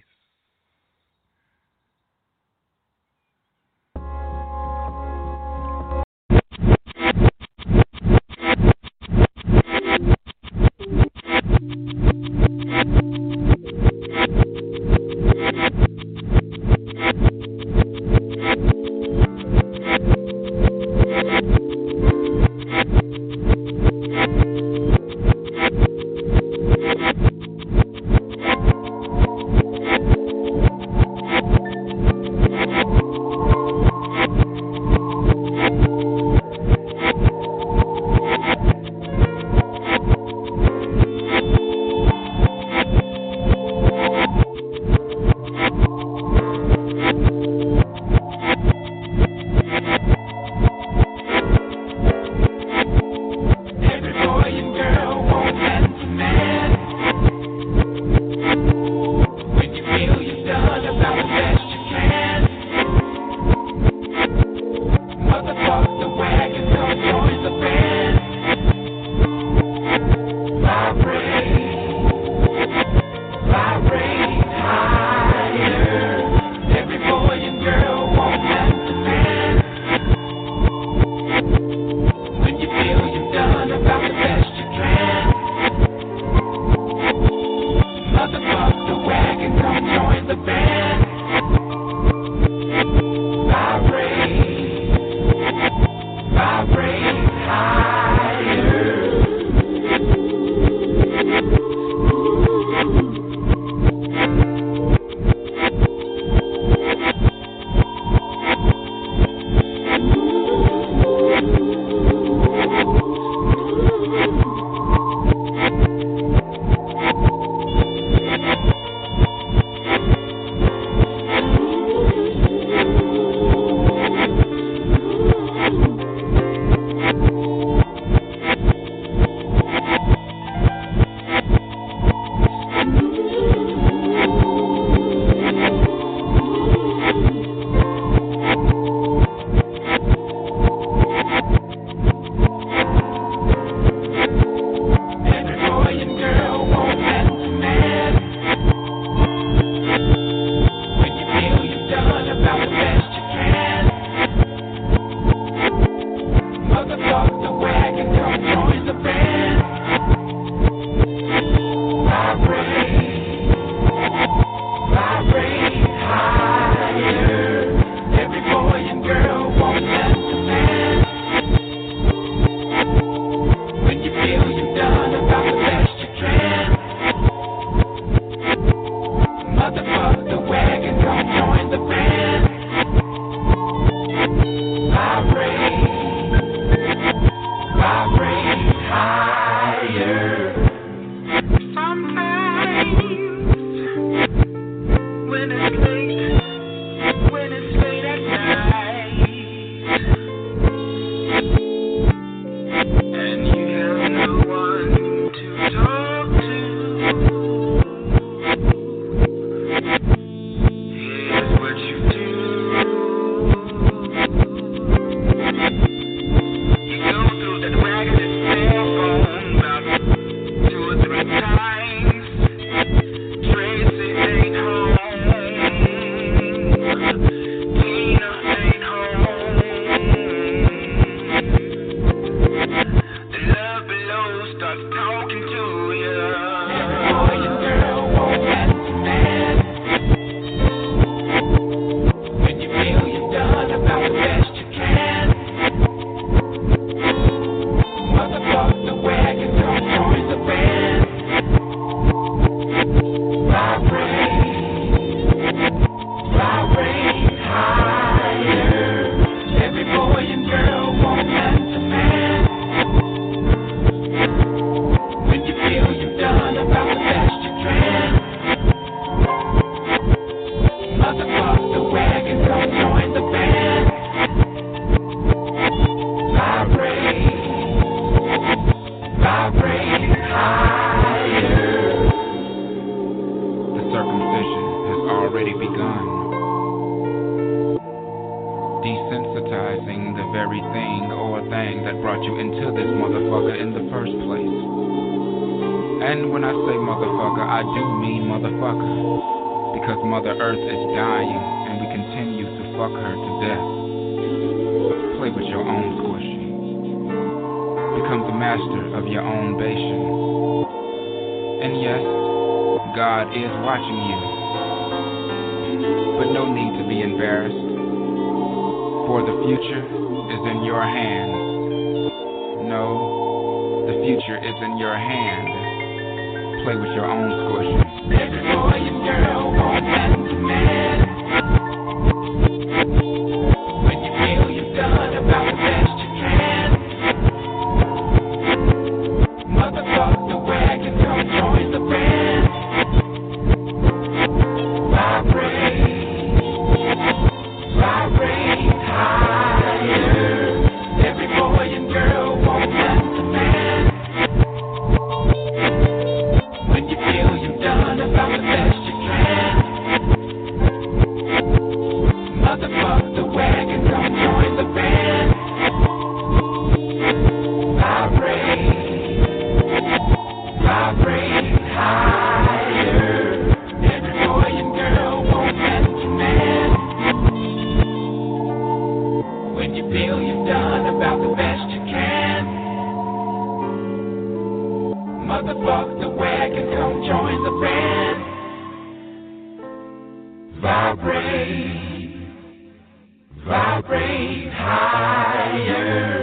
very thing or thing that brought you into this motherfucker in the first place. And when I say motherfucker, I do mean motherfucker, because Mother Earth is dying and we continue to fuck her to death. Play with your own squishy. Become the master of your own bastion. And yes, God is watching you. But no need to be embarrassed, for the future is in your hand. No, the future is in your hand. Play with your own squishy. Every boy and girl wants that man. When you feel you've done about the best you can. Motherfuck the wagon, come join the band. Vibrate higher. Every boy and girl wants that man. When you feel you've done about the best you can. Motherfuck the wagon, come join the band. Vibrate higher. Every boy and girl wants that man. When you feel you've done about the best you can. Motherfuck the wagon, come join the band. Vibrate higher.